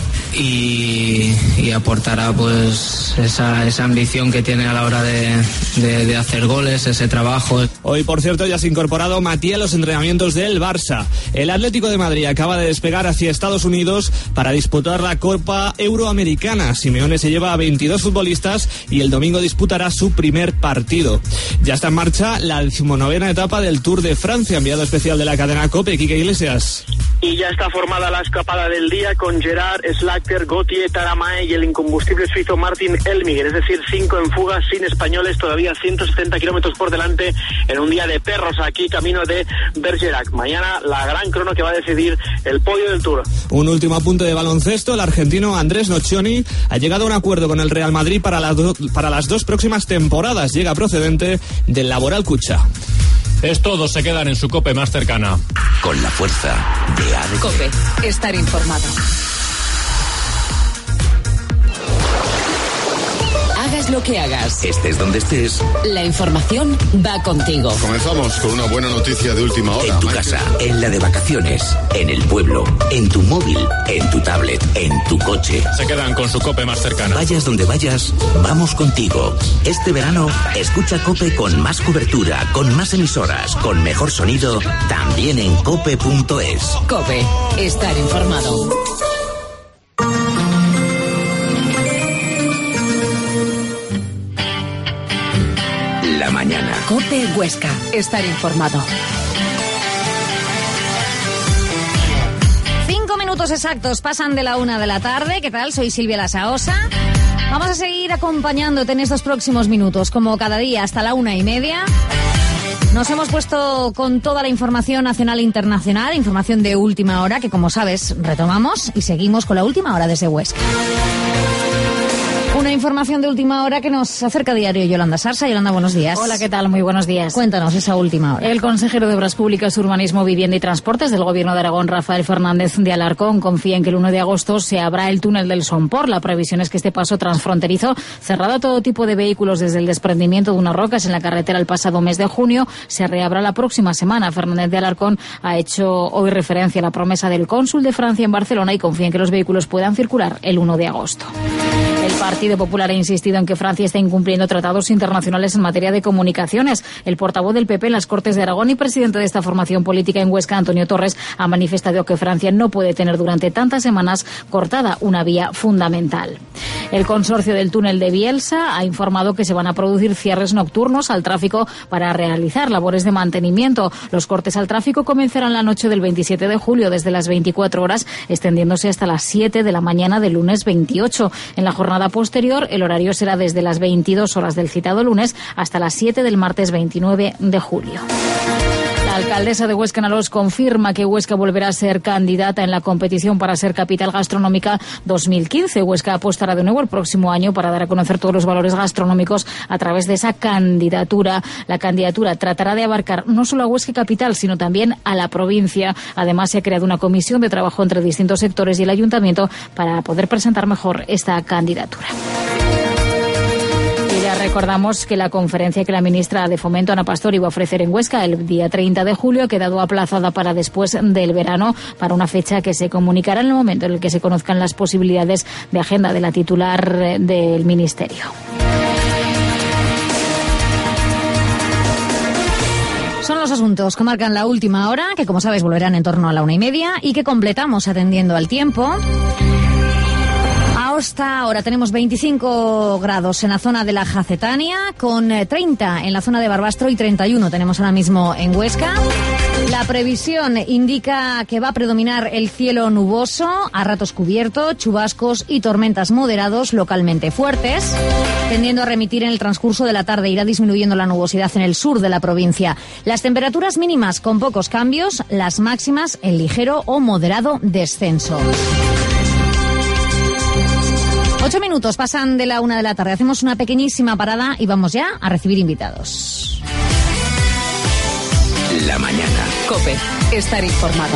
y, y aportará pues esa, esa ambición que tiene a la hora de, de, de hacer goles, ese trabajo. Hoy, por cierto, ya se ha incorporado Matías a los entrenamientos del Barça. El Atlético de Madrid acaba de despegar hacia Estados Unidos para disputar la Copa Euroamericana. Simeone se lleva a veintidós futbolistas y el domingo disputará su primer partido. Ya está en marcha la decimonovena etapa del Tour de Francia. Enviado especial de la cadena COPE, Quique Iglesias. Y ya está formada la escapada del día con Gerard, Slachter, Gautier, Taramae y el incombustible suizo Martin Elmiger, es decir, cinco en fuga sin españoles, todavía ciento setenta kilómetros por delante en un día de perros aquí camino de Bergerac. Mañana la gran crono que va a decidir el podio del Tour. Un último apunte de baloncesto, el argentino Andrés Noccioni ha llegado a un acuerdo con el Real Madrid para, la do- para las dos próximas temporadas, llega procedente del Laboral Cucha. Es todo, se quedan en su COPE más cercana. Con la fuerza de A D C. COPE, estar informado. Hagas lo que hagas, Estés donde estés. la información va contigo. Comenzamos con una buena noticia de última hora. En tu Michael. casa, en la de vacaciones, en el pueblo, en tu móvil, en tu tablet, en tu coche. Se quedan con su COPE más cercana. Vayas donde vayas, vamos contigo. Este verano, escucha COPE con más cobertura, con más emisoras, con mejor sonido, también en cope punto es. COPE, estar informado. La mañana. COPE Huesca, estar informado. Cinco minutos exactos pasan de la una de la tarde. ¿Qué tal? Soy Silvia Lasaosa. Vamos a seguir acompañándote en estos próximos minutos, como cada día, hasta la una y media. Nos hemos puesto con toda la información nacional e internacional, información de última hora, que como sabes, retomamos y seguimos con la última hora desde Huesca. Una información de última hora que nos acerca a diario Yolanda Sarsa. Yolanda, buenos días. Hola, ¿qué tal? Muy buenos días. Cuéntanos esa última hora. El consejero de Obras Públicas, Urbanismo, Vivienda y Transportes del Gobierno de Aragón, Rafael Fernández de Alarcón, confía en que el uno de agosto se abra el túnel del Sompor. La previsión es que este paso transfronterizo, cerrado a todo tipo de vehículos desde el desprendimiento de unas rocas en la carretera el pasado mes de junio, se reabra la próxima semana. Fernández de Alarcón ha hecho hoy referencia a la promesa del cónsul de Francia en Barcelona y confía en que los vehículos puedan circular el uno de agosto. El Partido Popular ha insistido en que Francia está incumpliendo tratados internacionales en materia de comunicaciones. El portavoz del P P en las Cortes de Aragón y presidente de esta formación política en Huesca, Antonio Torres, ha manifestado que Francia no puede tener durante tantas semanas cortada una vía fundamental. El consorcio del túnel de Bielsa ha informado que se van a producir cierres nocturnos al tráfico para realizar labores de mantenimiento. Los cortes al tráfico comenzarán la noche del veintisiete de julio desde las veinticuatro horas, extendiéndose hasta las siete de la mañana del lunes veintiocho. En la jornada posterior, el horario será desde las veintidós horas del citado lunes hasta las siete del martes veintinueve de julio. La alcaldesa de Huesca, Ana Alós, confirma que Huesca volverá a ser candidata en la competición para ser capital gastronómica dos mil quince. Huesca apostará de nuevo el próximo año para dar a conocer todos los valores gastronómicos a través de esa candidatura. La candidatura tratará de abarcar no solo a Huesca capital, sino también a la provincia. Además, se ha creado una comisión de trabajo entre distintos sectores y el ayuntamiento para poder presentar mejor esta candidatura. Ya recordamos que la conferencia que la ministra de Fomento, Ana Pastor, iba a ofrecer en Huesca el día treinta de julio ha quedado aplazada para después del verano, para una fecha que se comunicará en el momento en el que se conozcan las posibilidades de agenda de la titular del ministerio. Son los asuntos que marcan la última hora, que como sabes volverán en torno a la una y media y que completamos atendiendo al tiempo. Hasta ahora tenemos veinticinco grados en la zona de la Jacetania, con treinta en la zona de Barbastro y treinta y uno tenemos ahora mismo en Huesca. La previsión indica que va a predominar el cielo nuboso, a ratos cubierto, chubascos y tormentas moderados localmente fuertes, tendiendo a remitir en el transcurso de la tarde. Irá disminuyendo la nubosidad en el sur de la provincia. Las temperaturas mínimas con pocos cambios, las máximas en ligero o moderado descenso. Ocho minutos pasan de la una de la tarde. Hacemos una pequeñísima parada y vamos ya a recibir invitados. La mañana. COPE, estar informado.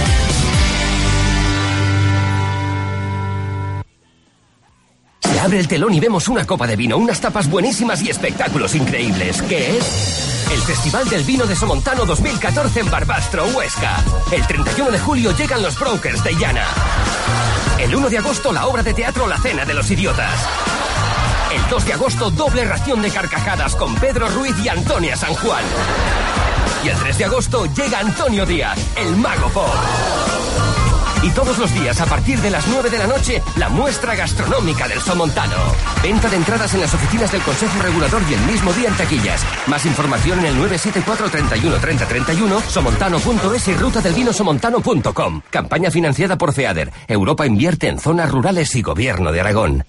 Se abre el telón y vemos una copa de vino, unas tapas buenísimas y espectáculos increíbles. ¿Qué es? El Festival del Vino de Somontano dos mil catorce en Barbastro, Huesca. El treinta y uno de julio llegan los Brokers de Llana. El uno de agosto la obra de teatro La Cena de los Idiotas. El dos de agosto doble ración de carcajadas con Pedro Ruiz y Antonia San Juan. Y el tres de agosto llega Antonio Díaz, el Mago Pop. Y todos los días, a partir de las nueve de la noche, la muestra gastronómica del Somontano. Venta de entradas en las oficinas del Consejo Regulador y el mismo día en taquillas. Más información en el nueve siete cuatro, treinta y uno, treinta, treinta y uno, somontano punto es y ruta del vino somontano punto com. Campaña financiada por FEADER. Europa invierte en zonas rurales y Gobierno de Aragón.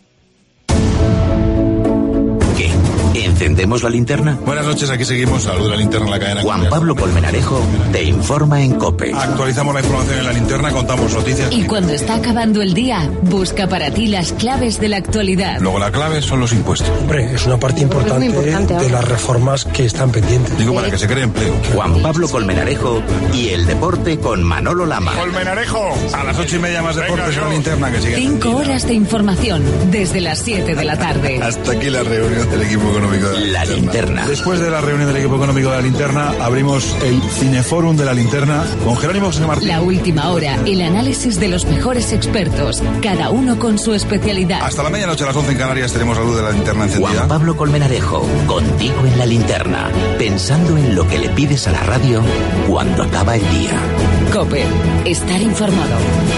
¿Qué? ¿Encendemos la linterna? Buenas noches, aquí seguimos. Salud de la linterna en la cadena. Juan Pablo Colmenarejo te informa en COPE. Actualizamos la información en la linterna, contamos noticias. Y cuando está acabando el día, busca para ti las claves de la actualidad. Luego la clave son los impuestos. Hombre, es una parte importante, importante de las reformas que están pendientes. Digo, para que se cree empleo. Juan Pablo Colmenarejo y el deporte con Manolo Lama. Colmenarejo, a las ocho y media más deportes en la linterna que sigue. Cinco horas de información desde las siete de la tarde. Hasta aquí la reunión del equipo económico de la, la linterna. linterna. Después de la reunión del equipo económico de la linterna, abrimos el Cineforum de la linterna con Jerónimo José Martín. La última hora, el análisis de los mejores expertos, cada uno con su especialidad. Hasta la medianoche a las once en Canarias tenemos la luz de la linterna encendida. Juan Pablo Colmenarejo, contigo en la linterna, pensando en lo que le pides a la radio cuando acaba el día. COPE, estar informado.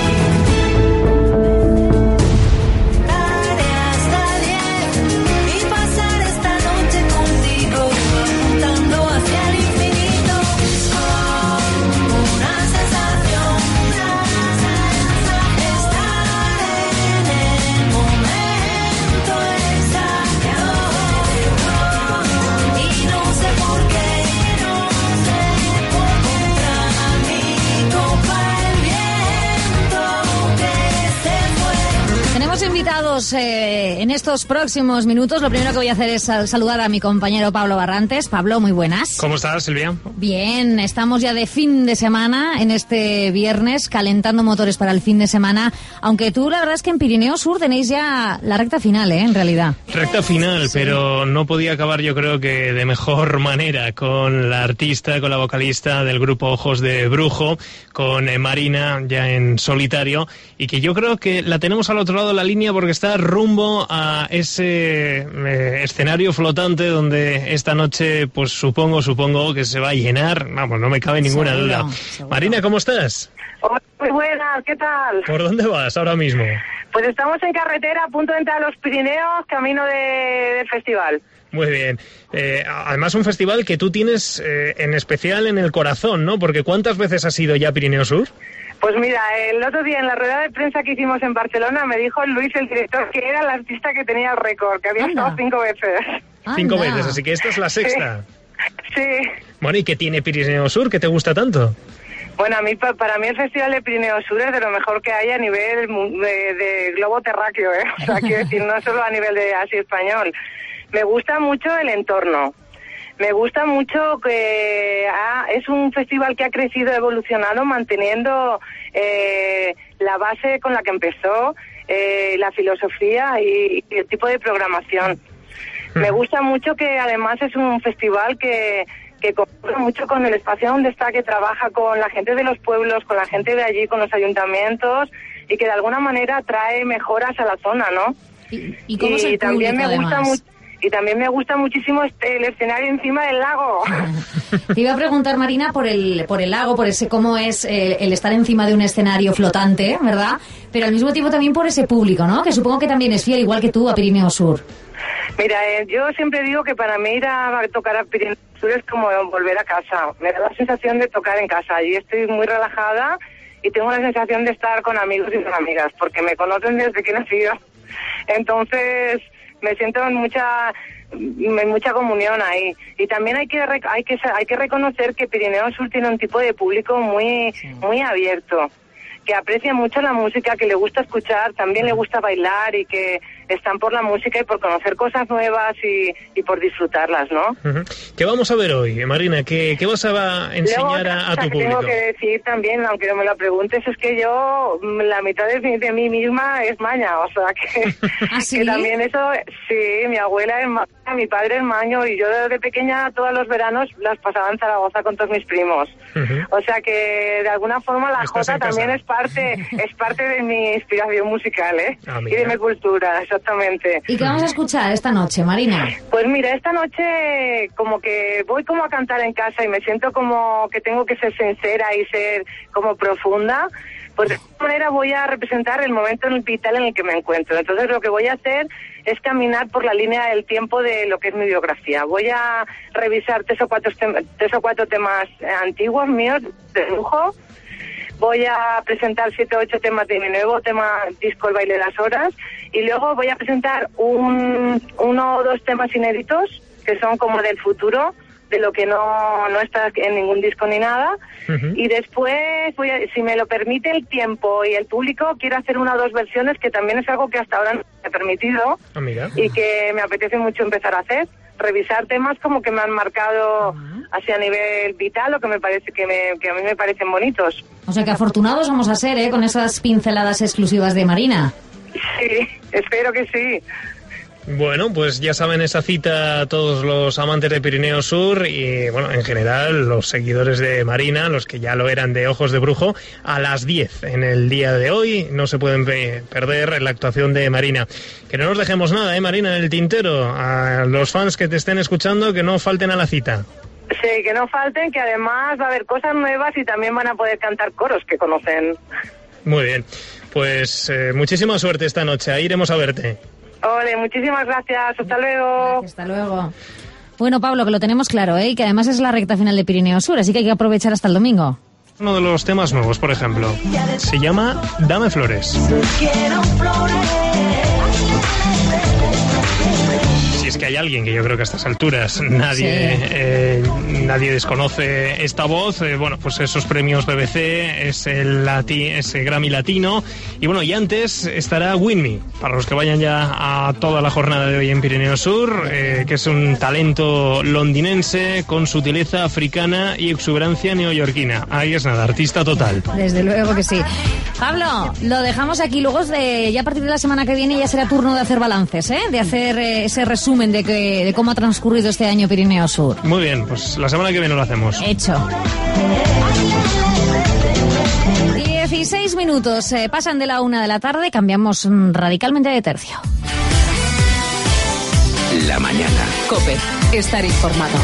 Invitados eh, en estos próximos minutos. Lo primero que voy a hacer es saludar a mi compañero Pablo Barrantes. Pablo, muy buenas. ¿Cómo estás, Silvia? Bien, estamos ya de fin de semana en este viernes, calentando motores para el fin de semana, aunque tú la verdad es que en Pirineo Sur tenéis ya la recta final, ¿eh? En realidad. Recta final, sí. Pero no podía acabar yo creo que de mejor manera con la artista, con la vocalista del grupo Ojos de Brujo, con eh, Marina ya en solitario, y que yo creo que la tenemos al otro lado de la línea porque está rumbo a ese eh, escenario flotante donde esta noche, pues supongo, supongo que se va a llenar. Vamos, no me cabe ninguna seguro, duda. Seguro. Marina, ¿cómo estás? Hola, muy buenas, ¿qué tal? ¿Por dónde vas ahora mismo? Pues estamos en carretera, a punto de entrar a los Pirineos, camino de, del festival. Muy bien. Eh, además, un festival que tú tienes eh, en especial en el corazón, ¿no? Porque ¿cuántas veces has ido ya a Pirineo Sur? Pues mira, el otro día en la rueda de prensa que hicimos en Barcelona me dijo Luis, el director, que era el artista que tenía el récord, que había estado cinco veces. Cinco Anda. veces, así que esta es la sexta. Sí. sí. Bueno, ¿y qué tiene Pirineo Sur? ¿Qué te gusta tanto? Bueno, a mí, para mí el Festival de Pirineo Sur es de lo mejor que hay a nivel de, de globo terráqueo, ¿eh? O sea, quiero decir, no solo a nivel de así español. Me gusta mucho el entorno. Me gusta mucho que ah, es un festival que ha crecido, evolucionado, manteniendo eh, la base con la que empezó, eh, la filosofía y, y el tipo de programación. Me gusta mucho que además es un festival que, que conecta mucho con el espacio donde está, que trabaja con la gente de los pueblos, con la gente de allí, con los ayuntamientos, y que de alguna manera trae mejoras a la zona, ¿no? ¿Y, y cómo es el y también público, me gusta además? mucho. Y también me gusta muchísimo este, el escenario encima del lago. Te iba a preguntar, Marina, por el por el lago, por ese cómo es eh, el estar encima de un escenario flotante, ¿verdad? Pero al mismo tiempo también por ese público, ¿no? Que supongo que también es fiel, igual que tú, a Pirineo Sur. Mira, eh, yo siempre digo que para mí ir a tocar a Pirineo Sur es como volver a casa. Me da la sensación de tocar en casa. Allí estoy muy relajada y tengo la sensación de estar con amigos y con amigas, porque me conocen desde que he nacido. Entonces me siento en mucha en mucha comunión ahí. Y también hay que hay que hay que reconocer que Pirineo Sur tiene un tipo de público muy sí. muy abierto, que aprecia mucho la música, que le gusta escuchar, también le gusta bailar, y que están por la música y por conocer cosas nuevas y, y por disfrutarlas, ¿no? Uh-huh. ¿Qué vamos a ver hoy, Marina? ¿Qué, qué vas a enseñar Luego, a, a tu que público? Tengo que decir también, aunque no me lo preguntes, es que yo, la mitad de, de mí misma es maña, o sea que, ¿Ah, sí? que también eso, sí, mi abuela es maña, mi padre es maño, y yo desde pequeña todos los veranos las pasaba en Zaragoza con todos mis primos. Uh-huh. O sea que de alguna forma la jota también es parte, es parte de mi inspiración musical, ¿eh? Ah, y de mi cultura, exactamente. ¿Y qué vamos a escuchar esta noche, Marina? Pues mira, esta noche como que voy como a cantar en casa y me siento como que tengo que ser sincera y ser como profunda. Pues de esta manera voy a representar el momento vital en el que me encuentro. Entonces lo que voy a hacer es caminar por la línea del tiempo de lo que es mi biografía. Voy a revisar tres o cuatro, tem- tres o cuatro temas antiguos míos de lujo. Voy a presentar siete o ocho temas de mi nuevo tema disco El baile de las horas. Y luego voy a presentar un, uno o dos temas inéditos que son como del futuro, de lo que no, no está en ningún disco ni nada. Uh-huh. Y después, voy a, si me lo permite el tiempo y el público, quiero hacer una o dos versiones, que también es algo que hasta ahora no me he permitido. Oh, mira. Y que me apetece mucho empezar a hacer. Revisar temas como que me han marcado uh-huh. así a nivel vital, o que me parece que, me, que a mí me parecen bonitos. O sea que afortunados vamos a ser, ¿eh? Con esas pinceladas exclusivas de Marina. Sí, espero que sí. Bueno, pues ya saben, esa cita todos los amantes de Pirineo Sur y, bueno, en general los seguidores de Marina, los que ya lo eran de Ojos de Brujo, a las diez en el día de hoy. No se pueden perder la actuación de Marina. Que no nos dejemos nada, ¿eh, Marina, en el tintero? A los fans que te estén escuchando, que no falten a la cita. Sí, que no falten, que además va a haber cosas nuevas y también van a poder cantar coros que conocen. Muy bien, pues eh, muchísima suerte esta noche, ahí iremos a verte. Ole, muchísimas gracias. Hasta luego. Gracias, hasta luego. Bueno, Pablo, que lo tenemos claro, ¿eh? Y que además es la recta final de Pirineo Sur, así que hay que aprovechar hasta el domingo. Uno de los temas nuevos, por ejemplo, se llama Dame Flores. Quiero flores. Si es que hay alguien que yo creo que a estas alturas nadie sí. eh, nadie desconoce esta voz, eh, bueno, pues esos premios B B C, es el lati, ese Grammy Latino, y bueno, y antes estará Winnie, para los que vayan ya a toda la jornada de hoy en Pirineo Sur, eh, que es un talento londinense con sutileza africana y exuberancia neoyorquina. Ahí es nada, artista total. Desde luego que sí. Pablo, lo dejamos aquí, luego de, ya a partir de la semana que viene ya será turno de hacer balances, ¿eh? De hacer eh, ese resumen de, que, de cómo ha transcurrido este año Pirineo Sur. Muy bien, pues la semana que viene lo hacemos. Hecho. dieciséis minutos, eh, pasan de la una de la tarde, cambiamos radicalmente de tercio. La mañana. COPE, estar informado.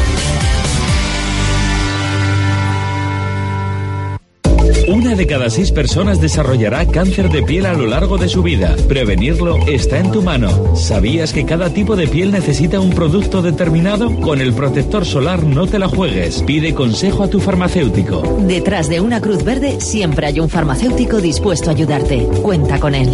Una de cada seis personas desarrollará cáncer de piel a lo largo de su vida. Prevenirlo está en tu mano. ¿Sabías que cada tipo de piel necesita un producto determinado? Con el protector solar no te la juegues. Pide consejo a tu farmacéutico. Detrás de una cruz verde siempre hay un farmacéutico dispuesto a ayudarte. Cuenta con él.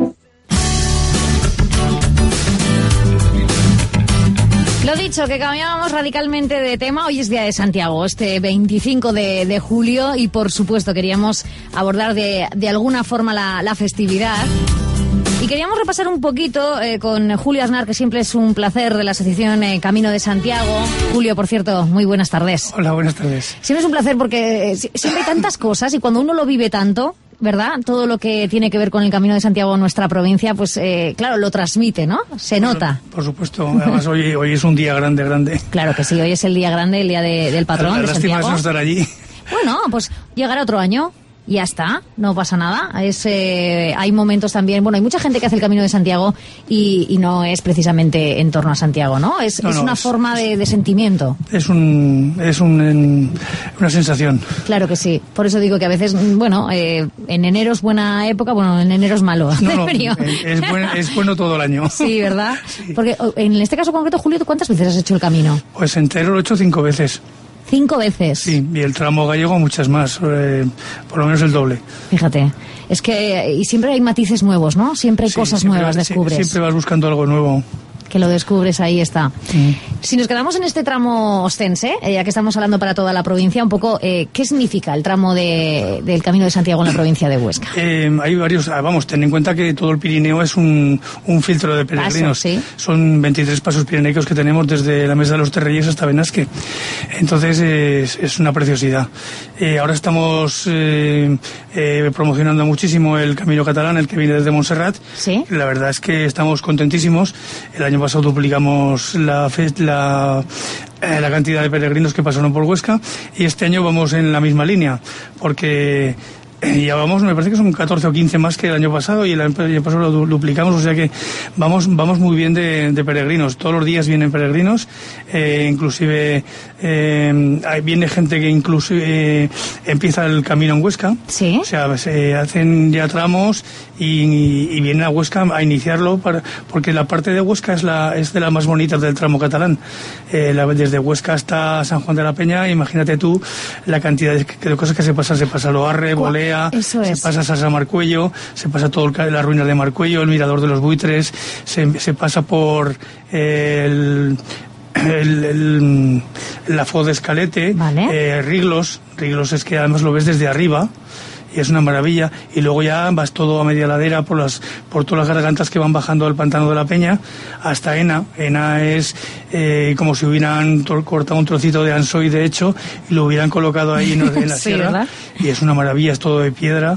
Lo dicho, que cambiábamos radicalmente de tema. Hoy es Día de Santiago, este veinticinco de, de julio, y por supuesto queríamos abordar de, de alguna forma la, la festividad. Y queríamos repasar un poquito eh, con Julio Aznar, que siempre es un placer, de la asociación eh, Camino de Santiago. Julio, por cierto, muy buenas tardes. Hola, buenas tardes. Siempre es un placer porque eh, siempre hay tantas cosas, y cuando uno lo vive tanto, ¿verdad? Todo lo que tiene que ver con el Camino de Santiago en nuestra provincia, pues eh, claro, lo transmite, ¿no? Se nota. Por, por supuesto. Además, hoy, hoy es un día grande, grande. Claro que sí, hoy es el día grande, el día de, del patrón la, de Santiago. Lástima es no estar allí. Bueno, pues llegará otro año. Y ya está, no pasa nada. Es, eh, hay momentos también, bueno, hay mucha gente que hace el Camino de Santiago y, y no es precisamente en torno a Santiago, ¿no? Es, no, es no, una es, forma de, de sentimiento. Es un, es un, en, una sensación. Claro que sí. Por eso digo que a veces, bueno, eh, en enero es buena época, bueno, en enero es malo. No, no, es, buen, es bueno todo el año. Sí, ¿verdad? Sí. Porque en este caso concreto, Julio, ¿tú cuántas veces has hecho el camino? Pues entero lo he hecho cinco veces. Cinco veces. Sí, y el tramo gallego muchas más, eh, por lo menos el doble. Fíjate, es que y siempre hay matices nuevos, ¿no? Siempre hay sí, cosas siempre, nuevas, descubres. Siempre vas buscando algo nuevo. Que lo descubres, ahí está. Mm. Si nos quedamos en este tramo ostense, eh, ya que estamos hablando para toda la provincia, un poco, eh, ¿qué significa el tramo de, del Camino de Santiago en la provincia de Huesca? Eh, hay varios, vamos, ten en cuenta que todo el Pirineo es un, un filtro de peregrinos. Paso, ¿sí? Son veintitrés pasos pireneicos que tenemos desde la Mesa de los Terreyes hasta Benasque. Entonces es, es una preciosidad. Eh, ahora estamos eh, eh, promocionando muchísimo el Camino Catalán, el que viene desde Montserrat. ¿Sí? La verdad es que estamos contentísimos. El año pasado duplicamos la, la, eh, la cantidad de peregrinos que pasaron por Huesca, y este año vamos en la misma línea, porque eh, ya vamos, me parece que son catorce o quince más que el año pasado, y el año pasado lo duplicamos, o sea que vamos vamos muy bien de, de peregrinos. Todos los días vienen peregrinos, eh, inclusive eh, viene gente que incluso eh, empieza el camino en Huesca. Sí. O sea, se hacen ya tramos y, y vienen a Huesca a iniciarlo, para, porque la parte de Huesca es la es de las más bonitas del tramo catalán. Eh, la, desde Huesca hasta San Juan de la Peña, imagínate tú la cantidad de, de cosas que se pasan. Se pasa Loarre, Bolea, Eso se es. pasa Sasa Marcuello, se pasa todo el, las ruinas de Marcuello, el Mirador de los Buitres, se, se pasa por eh, el... El, el, la Fo de Escalete, vale. eh, Riglos, Riglos es que además lo ves desde arriba y es una maravilla, y luego ya vas todo a media ladera por las por todas las gargantas que van bajando al pantano de la Peña hasta Ena. Ena es eh, como si hubieran cortado un trocito de ansoy, de hecho, y lo hubieran colocado ahí en, en la sí, sierra, ¿verdad? Y es una maravilla, es todo de piedra.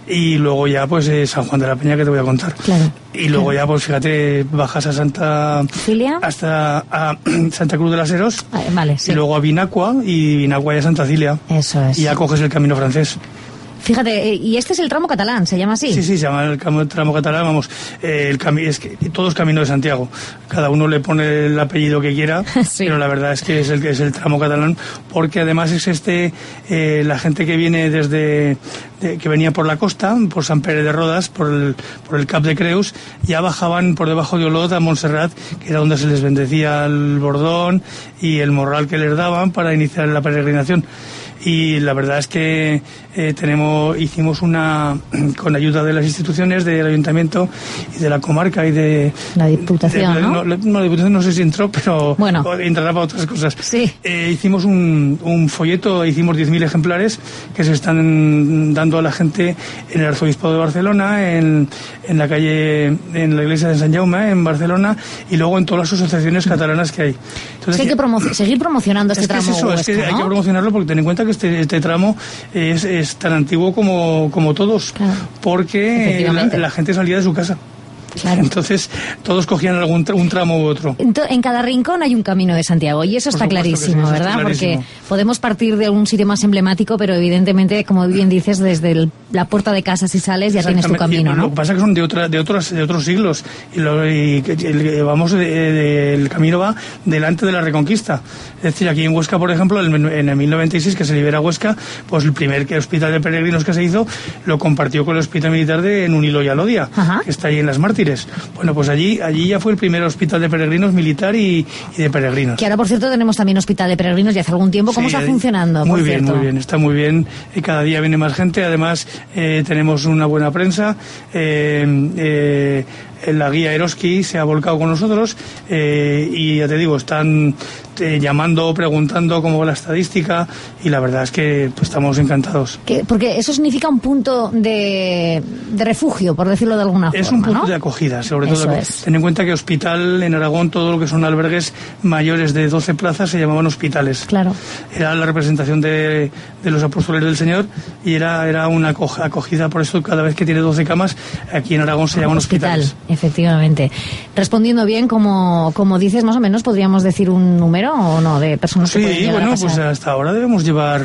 Y luego ya pues eh, San Juan de la Peña, que te voy a contar. Claro. Y luego claro. ya pues fíjate, bajas a Santa Cilia, hasta a Santa Cruz de las Heros, ah, vale, sí. Y luego a Vinacua, y Vinacua ya Santa Cilia. Eso es. Y ya coges el camino francés. Fíjate, y este es el tramo catalán, ¿se llama así? Sí, sí, se llama el tramo catalán, vamos, eh, el cami es que todo es Camino de Santiago. Cada uno le pone el apellido que quiera, sí. Pero la verdad es que es el que es el tramo catalán, porque además es este, eh, la gente que viene desde, de, que venía por la costa, por San Pere de Rodas, por el, por el Cap de Creus, ya bajaban por debajo de Olot a Montserrat, que era donde se les bendecía el bordón y el morral que les daban para iniciar la peregrinación. Y la verdad es que eh, tenemos hicimos una, con ayuda de las instituciones, del ayuntamiento y de la comarca y de la Diputación, de, de, ¿no? No, no, la Diputación no sé si entró, pero bueno, entrará para otras cosas. Sí. Eh, hicimos un, un folleto, hicimos diez mil ejemplares que se están dando a la gente en el Arzobispado de Barcelona, en, en la calle, en la iglesia de San Jaume, en Barcelona, y luego en todas las asociaciones catalanas que hay. Entonces, es que hay que promo seguir promocionando este es que tramo. Es eso, Huesca, es que ¿no? hay que promocionarlo, porque ten en cuenta que este, este tramo es, es tan antiguo como, como todos, claro. Porque la, la gente salía de su casa. Claro. Entonces todos cogían algún tra un tramo u otro. En cada rincón hay un camino de Santiago, y eso está clarísimo, sí, eso ¿verdad? Está clarísimo. Porque podemos partir de algún sitio más emblemático, pero evidentemente, como bien dices, desde el, la puerta de casa, si sales, ya tienes tu camino, y, ¿no? Lo que pasa es que son de, otra, de, otros, de otros siglos, y, lo, y el, vamos, de, de, el camino va delante de la Reconquista. Es decir, aquí en Huesca, por ejemplo, en, en el mil noventa y seis, que se libera Huesca, pues el primer hospital de peregrinos que se hizo lo compartió con el hospital militar de Nunilo y Alodia, Ajá. que está ahí en Las Mártires. Bueno, pues allí allí ya fue el primer hospital de peregrinos militar y, y de peregrinos. Que ahora, por cierto, tenemos también hospital de peregrinos ya hace algún tiempo. ¿Cómo sí, está funcionando? Muy por bien, cierto? muy bien, está muy bien. Y cada día viene más gente. Además, eh, tenemos una buena prensa. Eh, eh, la guía Eroski se ha volcado con nosotros eh, y ya te digo, están eh, llamando, preguntando cómo va la estadística, y la verdad es que pues, estamos encantados. ¿Qué? Porque eso significa un punto de, de refugio, por decirlo de alguna forma, es un punto ¿no? de acogida, sobre todo. Es. Ten en cuenta que hospital en Aragón, todo lo que son albergues mayores de doce plazas se llamaban hospitales. Claro. Era la representación de, de los apóstoles del Señor, y era, era una acogida. Por eso cada vez que tiene doce camas, aquí en Aragón se llaman hospital, hospitales. Efectivamente. Respondiendo bien, como, como dices, más o menos, ¿podríamos decir un número o no de personas sí, que pueden llegar bueno, a pasar? Pues hasta ahora debemos llevar,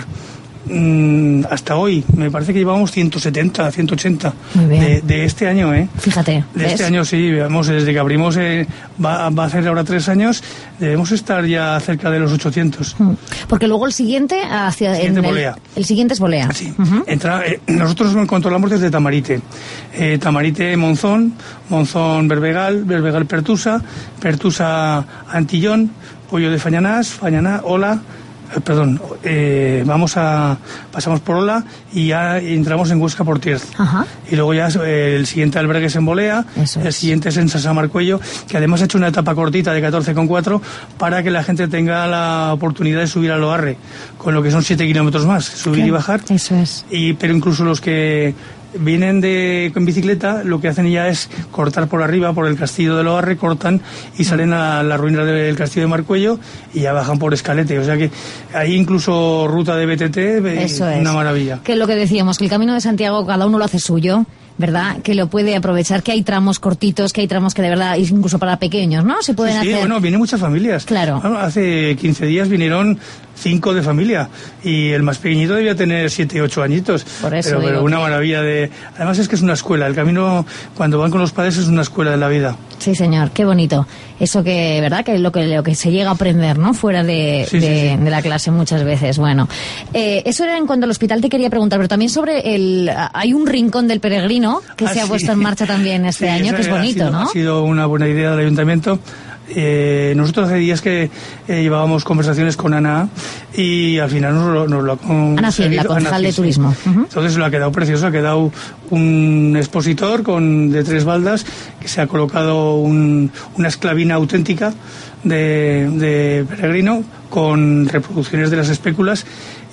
mmm, hasta hoy, me parece que llevamos ciento setenta, ciento ochenta de, de este año, ¿eh? Fíjate. De ¿ves? este año, sí, vamos, desde que abrimos, eh, va, va a hacer ahora tres años, debemos estar ya cerca de los ochocientos. Porque luego el siguiente, hacia el siguiente, en Bolea. El, el siguiente es Bolea. Sí. Uh-huh. Entra, eh, nosotros controlamos desde Tamarite. Eh, Tamarite, Monzón, Monzón, Berbegal, Berbegal, Pertusa, Pertusa, Antillón, Hoyo de Fañanás, Fañaná, Ola, eh, perdón, eh, vamos a, pasamos por Ola y ya entramos en Huesca por Tierz. Ajá. Y luego ya eh, el siguiente albergue es en Bolea, Eso el es. siguiente es en Sasamarcuello, que además ha hecho una etapa cortita de catorce coma cuatro para que la gente tenga la oportunidad de subir a Loarre, con lo que son siete kilómetros más, subir Claro. y bajar. Eso es. Y, pero incluso los que vienen de con bicicleta, lo que hacen ya es cortar por arriba, por el castillo de Loarre, cortan y salen a la ruina del castillo de Marcuello y ya bajan por Escalete. O sea que ahí incluso ruta de B T T, Eso una es. maravilla. Que es lo que decíamos, que el Camino de Santiago cada uno lo hace suyo, ¿verdad? Que lo puede aprovechar, que hay tramos cortitos, que hay tramos que de verdad, incluso para pequeños, ¿no? Se pueden sí, sí, hacer. bueno, vienen muchas familias. Claro. Bueno, hace quince días vinieron cinco de familia, y el más pequeñito debía tener siete, ocho añitos. Por eso pero, pero una que... maravilla de... Además es que es una escuela, el camino cuando van con los padres es una escuela de la vida. Sí, señor, qué bonito. Eso que, ¿verdad? Que es lo que, lo que se llega a aprender, ¿no? Fuera de, sí, de, sí, sí. de la clase muchas veces. Bueno, eh, eso era en cuanto al hospital, te quería preguntar, pero también sobre el... Hay un rincón del peregrino que ah, se ha sí. puesto en marcha también este sí, año, que es bonito, ha sido, ¿no? Ha sido una buena idea del ayuntamiento. Eh, nosotros hace días que eh, llevábamos conversaciones con Ana y al final nos lo, nos lo ha conseguido. Ana Fiel, la concejal de turismo. Sí. Uh-huh. Entonces lo ha quedado precioso, ha quedado un expositor con de tres baldas que se ha colocado un, una esclavina auténtica de, de peregrino con reproducciones de las espéculas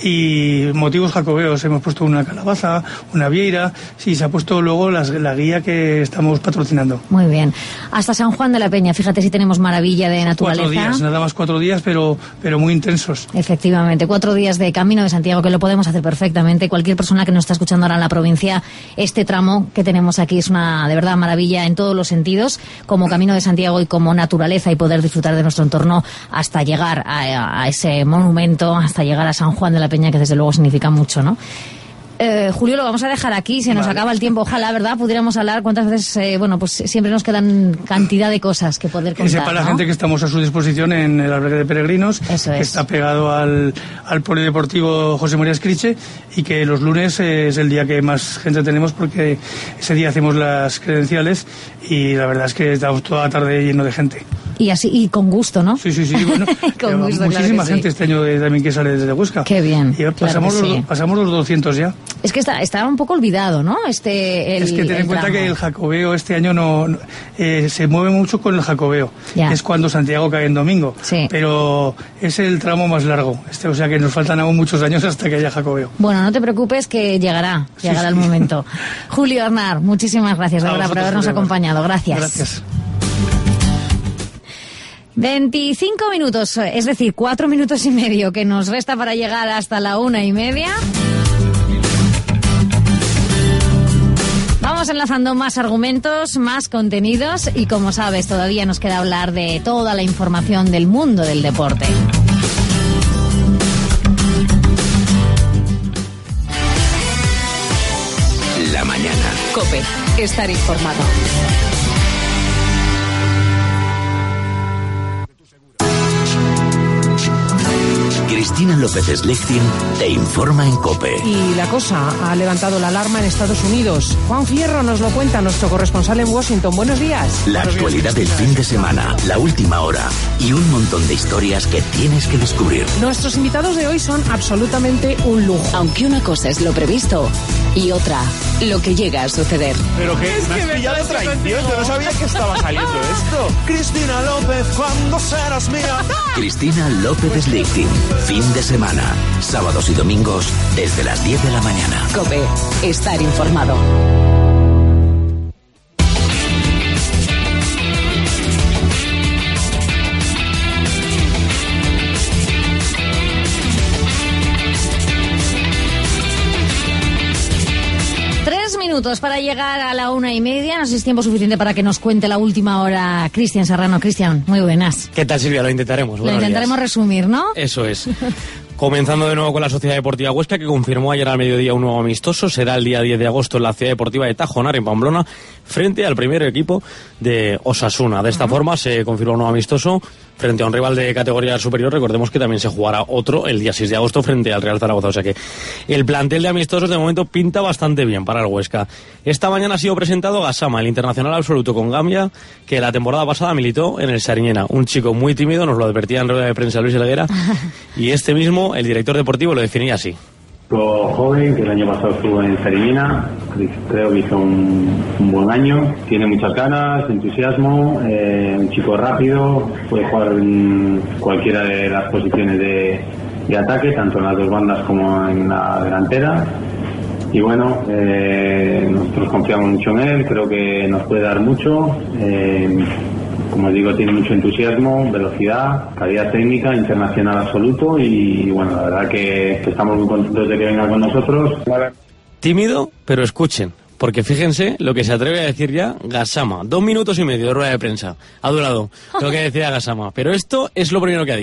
y motivos jacobeos. Hemos puesto una calabaza, una vieira, sí, se ha puesto luego las, la guía que estamos patrocinando. Muy bien. Hasta San Juan de la Peña, fíjate si tenemos maravilla de naturaleza. Cuatro días, nada más cuatro días, pero, pero muy intensos. Efectivamente, cuatro días de Camino de Santiago, que lo podemos hacer perfectamente. Cualquier persona que nos está escuchando ahora en la provincia, este tramo que tenemos aquí es una, de verdad, maravilla en todos los sentidos, como Camino de Santiago y como naturaleza, y poder disfrutar de nuestro entorno hasta llegar a, a ese monumento, hasta llegar a San Juan de la Peña, que desde luego significa mucho, ¿no? Eh, Julio, lo vamos a dejar aquí, se nos vale. acaba el tiempo, ojalá, ¿verdad? Pudiéramos hablar cuántas veces, eh, bueno, pues siempre nos quedan cantidad de cosas que poder contar. Que sepa la ¿no? gente que estamos a su disposición en el albergue de peregrinos, Eso que es. está pegado al, al polideportivo José María Escriche, y que los lunes es el día que más gente tenemos porque ese día hacemos las credenciales y la verdad es que estamos toda la tarde lleno de gente. Y así, y con gusto, ¿no? Sí, sí, sí, bueno, con gusto, muchísima claro gente sí. este año de, también que sale desde Huesca. Qué bien. Y pasamos, claro los, sí. pasamos los doscientos ya. Es que está, está un poco olvidado, ¿no? Este, el, es que ten en cuenta tramo. que el jacobeo este año no, no eh, se mueve mucho con el jacobeo. Ya. Es cuando Santiago cae en domingo. Sí. Pero es el tramo más largo. Este, o sea que nos faltan aún muchos años hasta que haya jacobeo. Bueno, no te preocupes que llegará, llegará sí, sí. el momento. Julio Arnar, muchísimas gracias, de verdad, por habernos acompañado. Gracias. Gracias. veinticinco minutos, es decir, cuatro minutos y medio que nos resta para llegar hasta la una y media. Vamos enlazando más argumentos, más contenidos y, como sabes, todavía nos queda hablar de toda la información del mundo del deporte. La mañana. COPE, estar informado. Cristina López Slichting te informa en COPE. Y la cosa ha levantado la alarma en Estados Unidos. Juan Fierro nos lo cuenta, nuestro corresponsal en Washington. Buenos días. La actualidad del fin de semana, la última hora y un montón de historias que tienes que descubrir. Nuestros invitados de hoy son absolutamente un lujo. Aunque una cosa es lo previsto y otra lo que llega a suceder. Pero que es me has que pillado me traición, yo no sabía que estaba saliendo esto. Cristina López, ¿cuándo serás mía? Cristina López Slichting. Fin de semana, sábados y domingos desde las diez de la mañana. COPE, estar informado. Tres minutos para llegar a la una y media. No sé si es tiempo suficiente para que nos cuente la última hora Cristian Serrano. Cristian, muy buenas. ¿Qué tal, Silvia? Lo intentaremos. Lo intentaremos días. resumir, ¿no? Eso es. Comenzando de nuevo con la Sociedad Deportiva Huesca, que confirmó ayer al mediodía un nuevo amistoso. Será el día diez de agosto en la Ciudad Deportiva de Tajonar, en Pamplona, frente al primer equipo de Osasuna. De esta uh-huh. forma se confirmó un nuevo amistoso frente a un rival de categoría superior. Recordemos que también se jugará otro el día seis de agosto frente al Real Zaragoza. O sea que el plantel de amistosos de momento pinta bastante bien para el Huesca. Esta mañana ha sido presentado Gassama, el internacional absoluto con Gambia, que la temporada pasada militó en el Sariñena. Un chico muy tímido, nos lo advertía en rueda de prensa Luis Helguera, y este mismo, el director deportivo, lo definía así. Un joven que el año pasado estuvo en Sariñena, creo que hizo un, un buen año, tiene muchas ganas, entusiasmo, eh, un chico rápido, puede jugar en cualquiera de las posiciones de, de ataque, tanto en las dos bandas como en la delantera. Y bueno, eh, nosotros confiamos mucho en él, creo que nos puede dar mucho. Eh, Como os digo, tiene mucho entusiasmo, velocidad, calidad técnica, internacional absoluto y bueno, la verdad que, que estamos muy contentos de que venga con nosotros. Tímido, pero escuchen, porque fíjense lo que se atreve a decir ya Gassama. Dos minutos y medio de rueda de prensa. Ha durado lo que decía Gassama, pero esto es lo primero que ha dicho.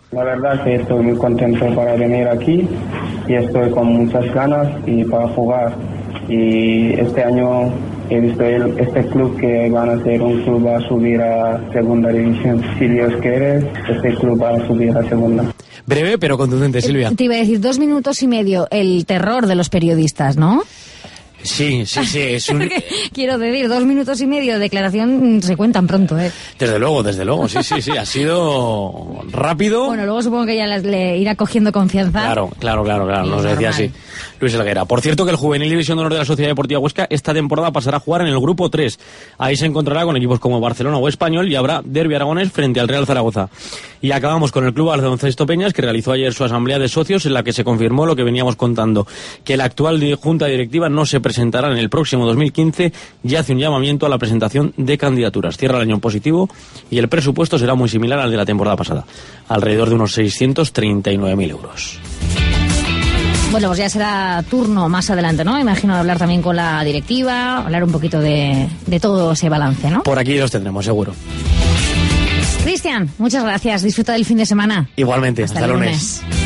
La verdad que estoy muy contento para venir aquí y estoy con muchas ganas y para jugar. Y este año he visto el, este club que van a ser un club a subir a segunda división. Si Dios quiere, este club va a subir a segunda. Breve pero contundente, Silvia. Te iba a decir dos minutos y medio, el terror de los periodistas, ¿no? Sí, sí, sí. Es un... Quiero decir, dos minutos y medio de declaración se cuentan pronto, ¿eh? Desde luego, desde luego, sí, sí, sí. Ha sido rápido. Bueno, luego supongo que ya le irá cogiendo confianza. Claro, claro, claro, claro. Nos decía así Luis Helguera. Por cierto, que el Juvenil División de Honor de la Sociedad Deportiva Huesca esta temporada pasará a jugar en el grupo tres. Ahí se encontrará con equipos como Barcelona o Español y habrá derbi aragonés frente al Real Zaragoza. Y acabamos con el Club Baloncesto Peñas, que realizó ayer su asamblea de socios en la que se confirmó lo que veníamos contando, que la actual junta directiva no se presentará en el próximo dos mil quince y hace un llamamiento a la presentación de candidaturas. Cierra el año en positivo y el presupuesto será muy similar al de la temporada pasada, alrededor de unos seiscientos treinta y nueve mil euros. Bueno, pues ya será turno más adelante, ¿no? Imagino hablar también con la directiva, hablar un poquito de, de todo ese balance, ¿no? Por aquí los tendremos, seguro. Cristian, muchas gracias. Disfruta del fin de semana. Igualmente, hasta, hasta el lunes. lunes.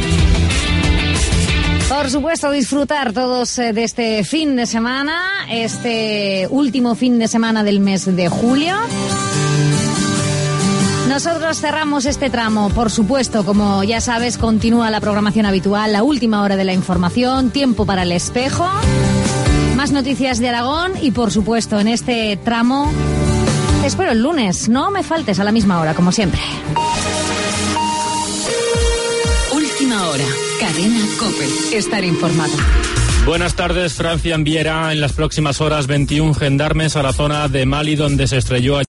Por supuesto, disfrutar todos de este fin de semana, este último fin de semana del mes de julio. Nosotros cerramos este tramo, por supuesto, como ya sabes, continúa la programación habitual, la última hora de la información, tiempo para el espejo, más noticias de Aragón y, por supuesto, en este tramo, te espero el lunes, no me faltes a la misma hora, como siempre. Última hora, Cadena COPE, estar informado. Buenas tardes. Francia enviará en las próximas horas veintiún gendarmes a la zona de Mali donde se estrelló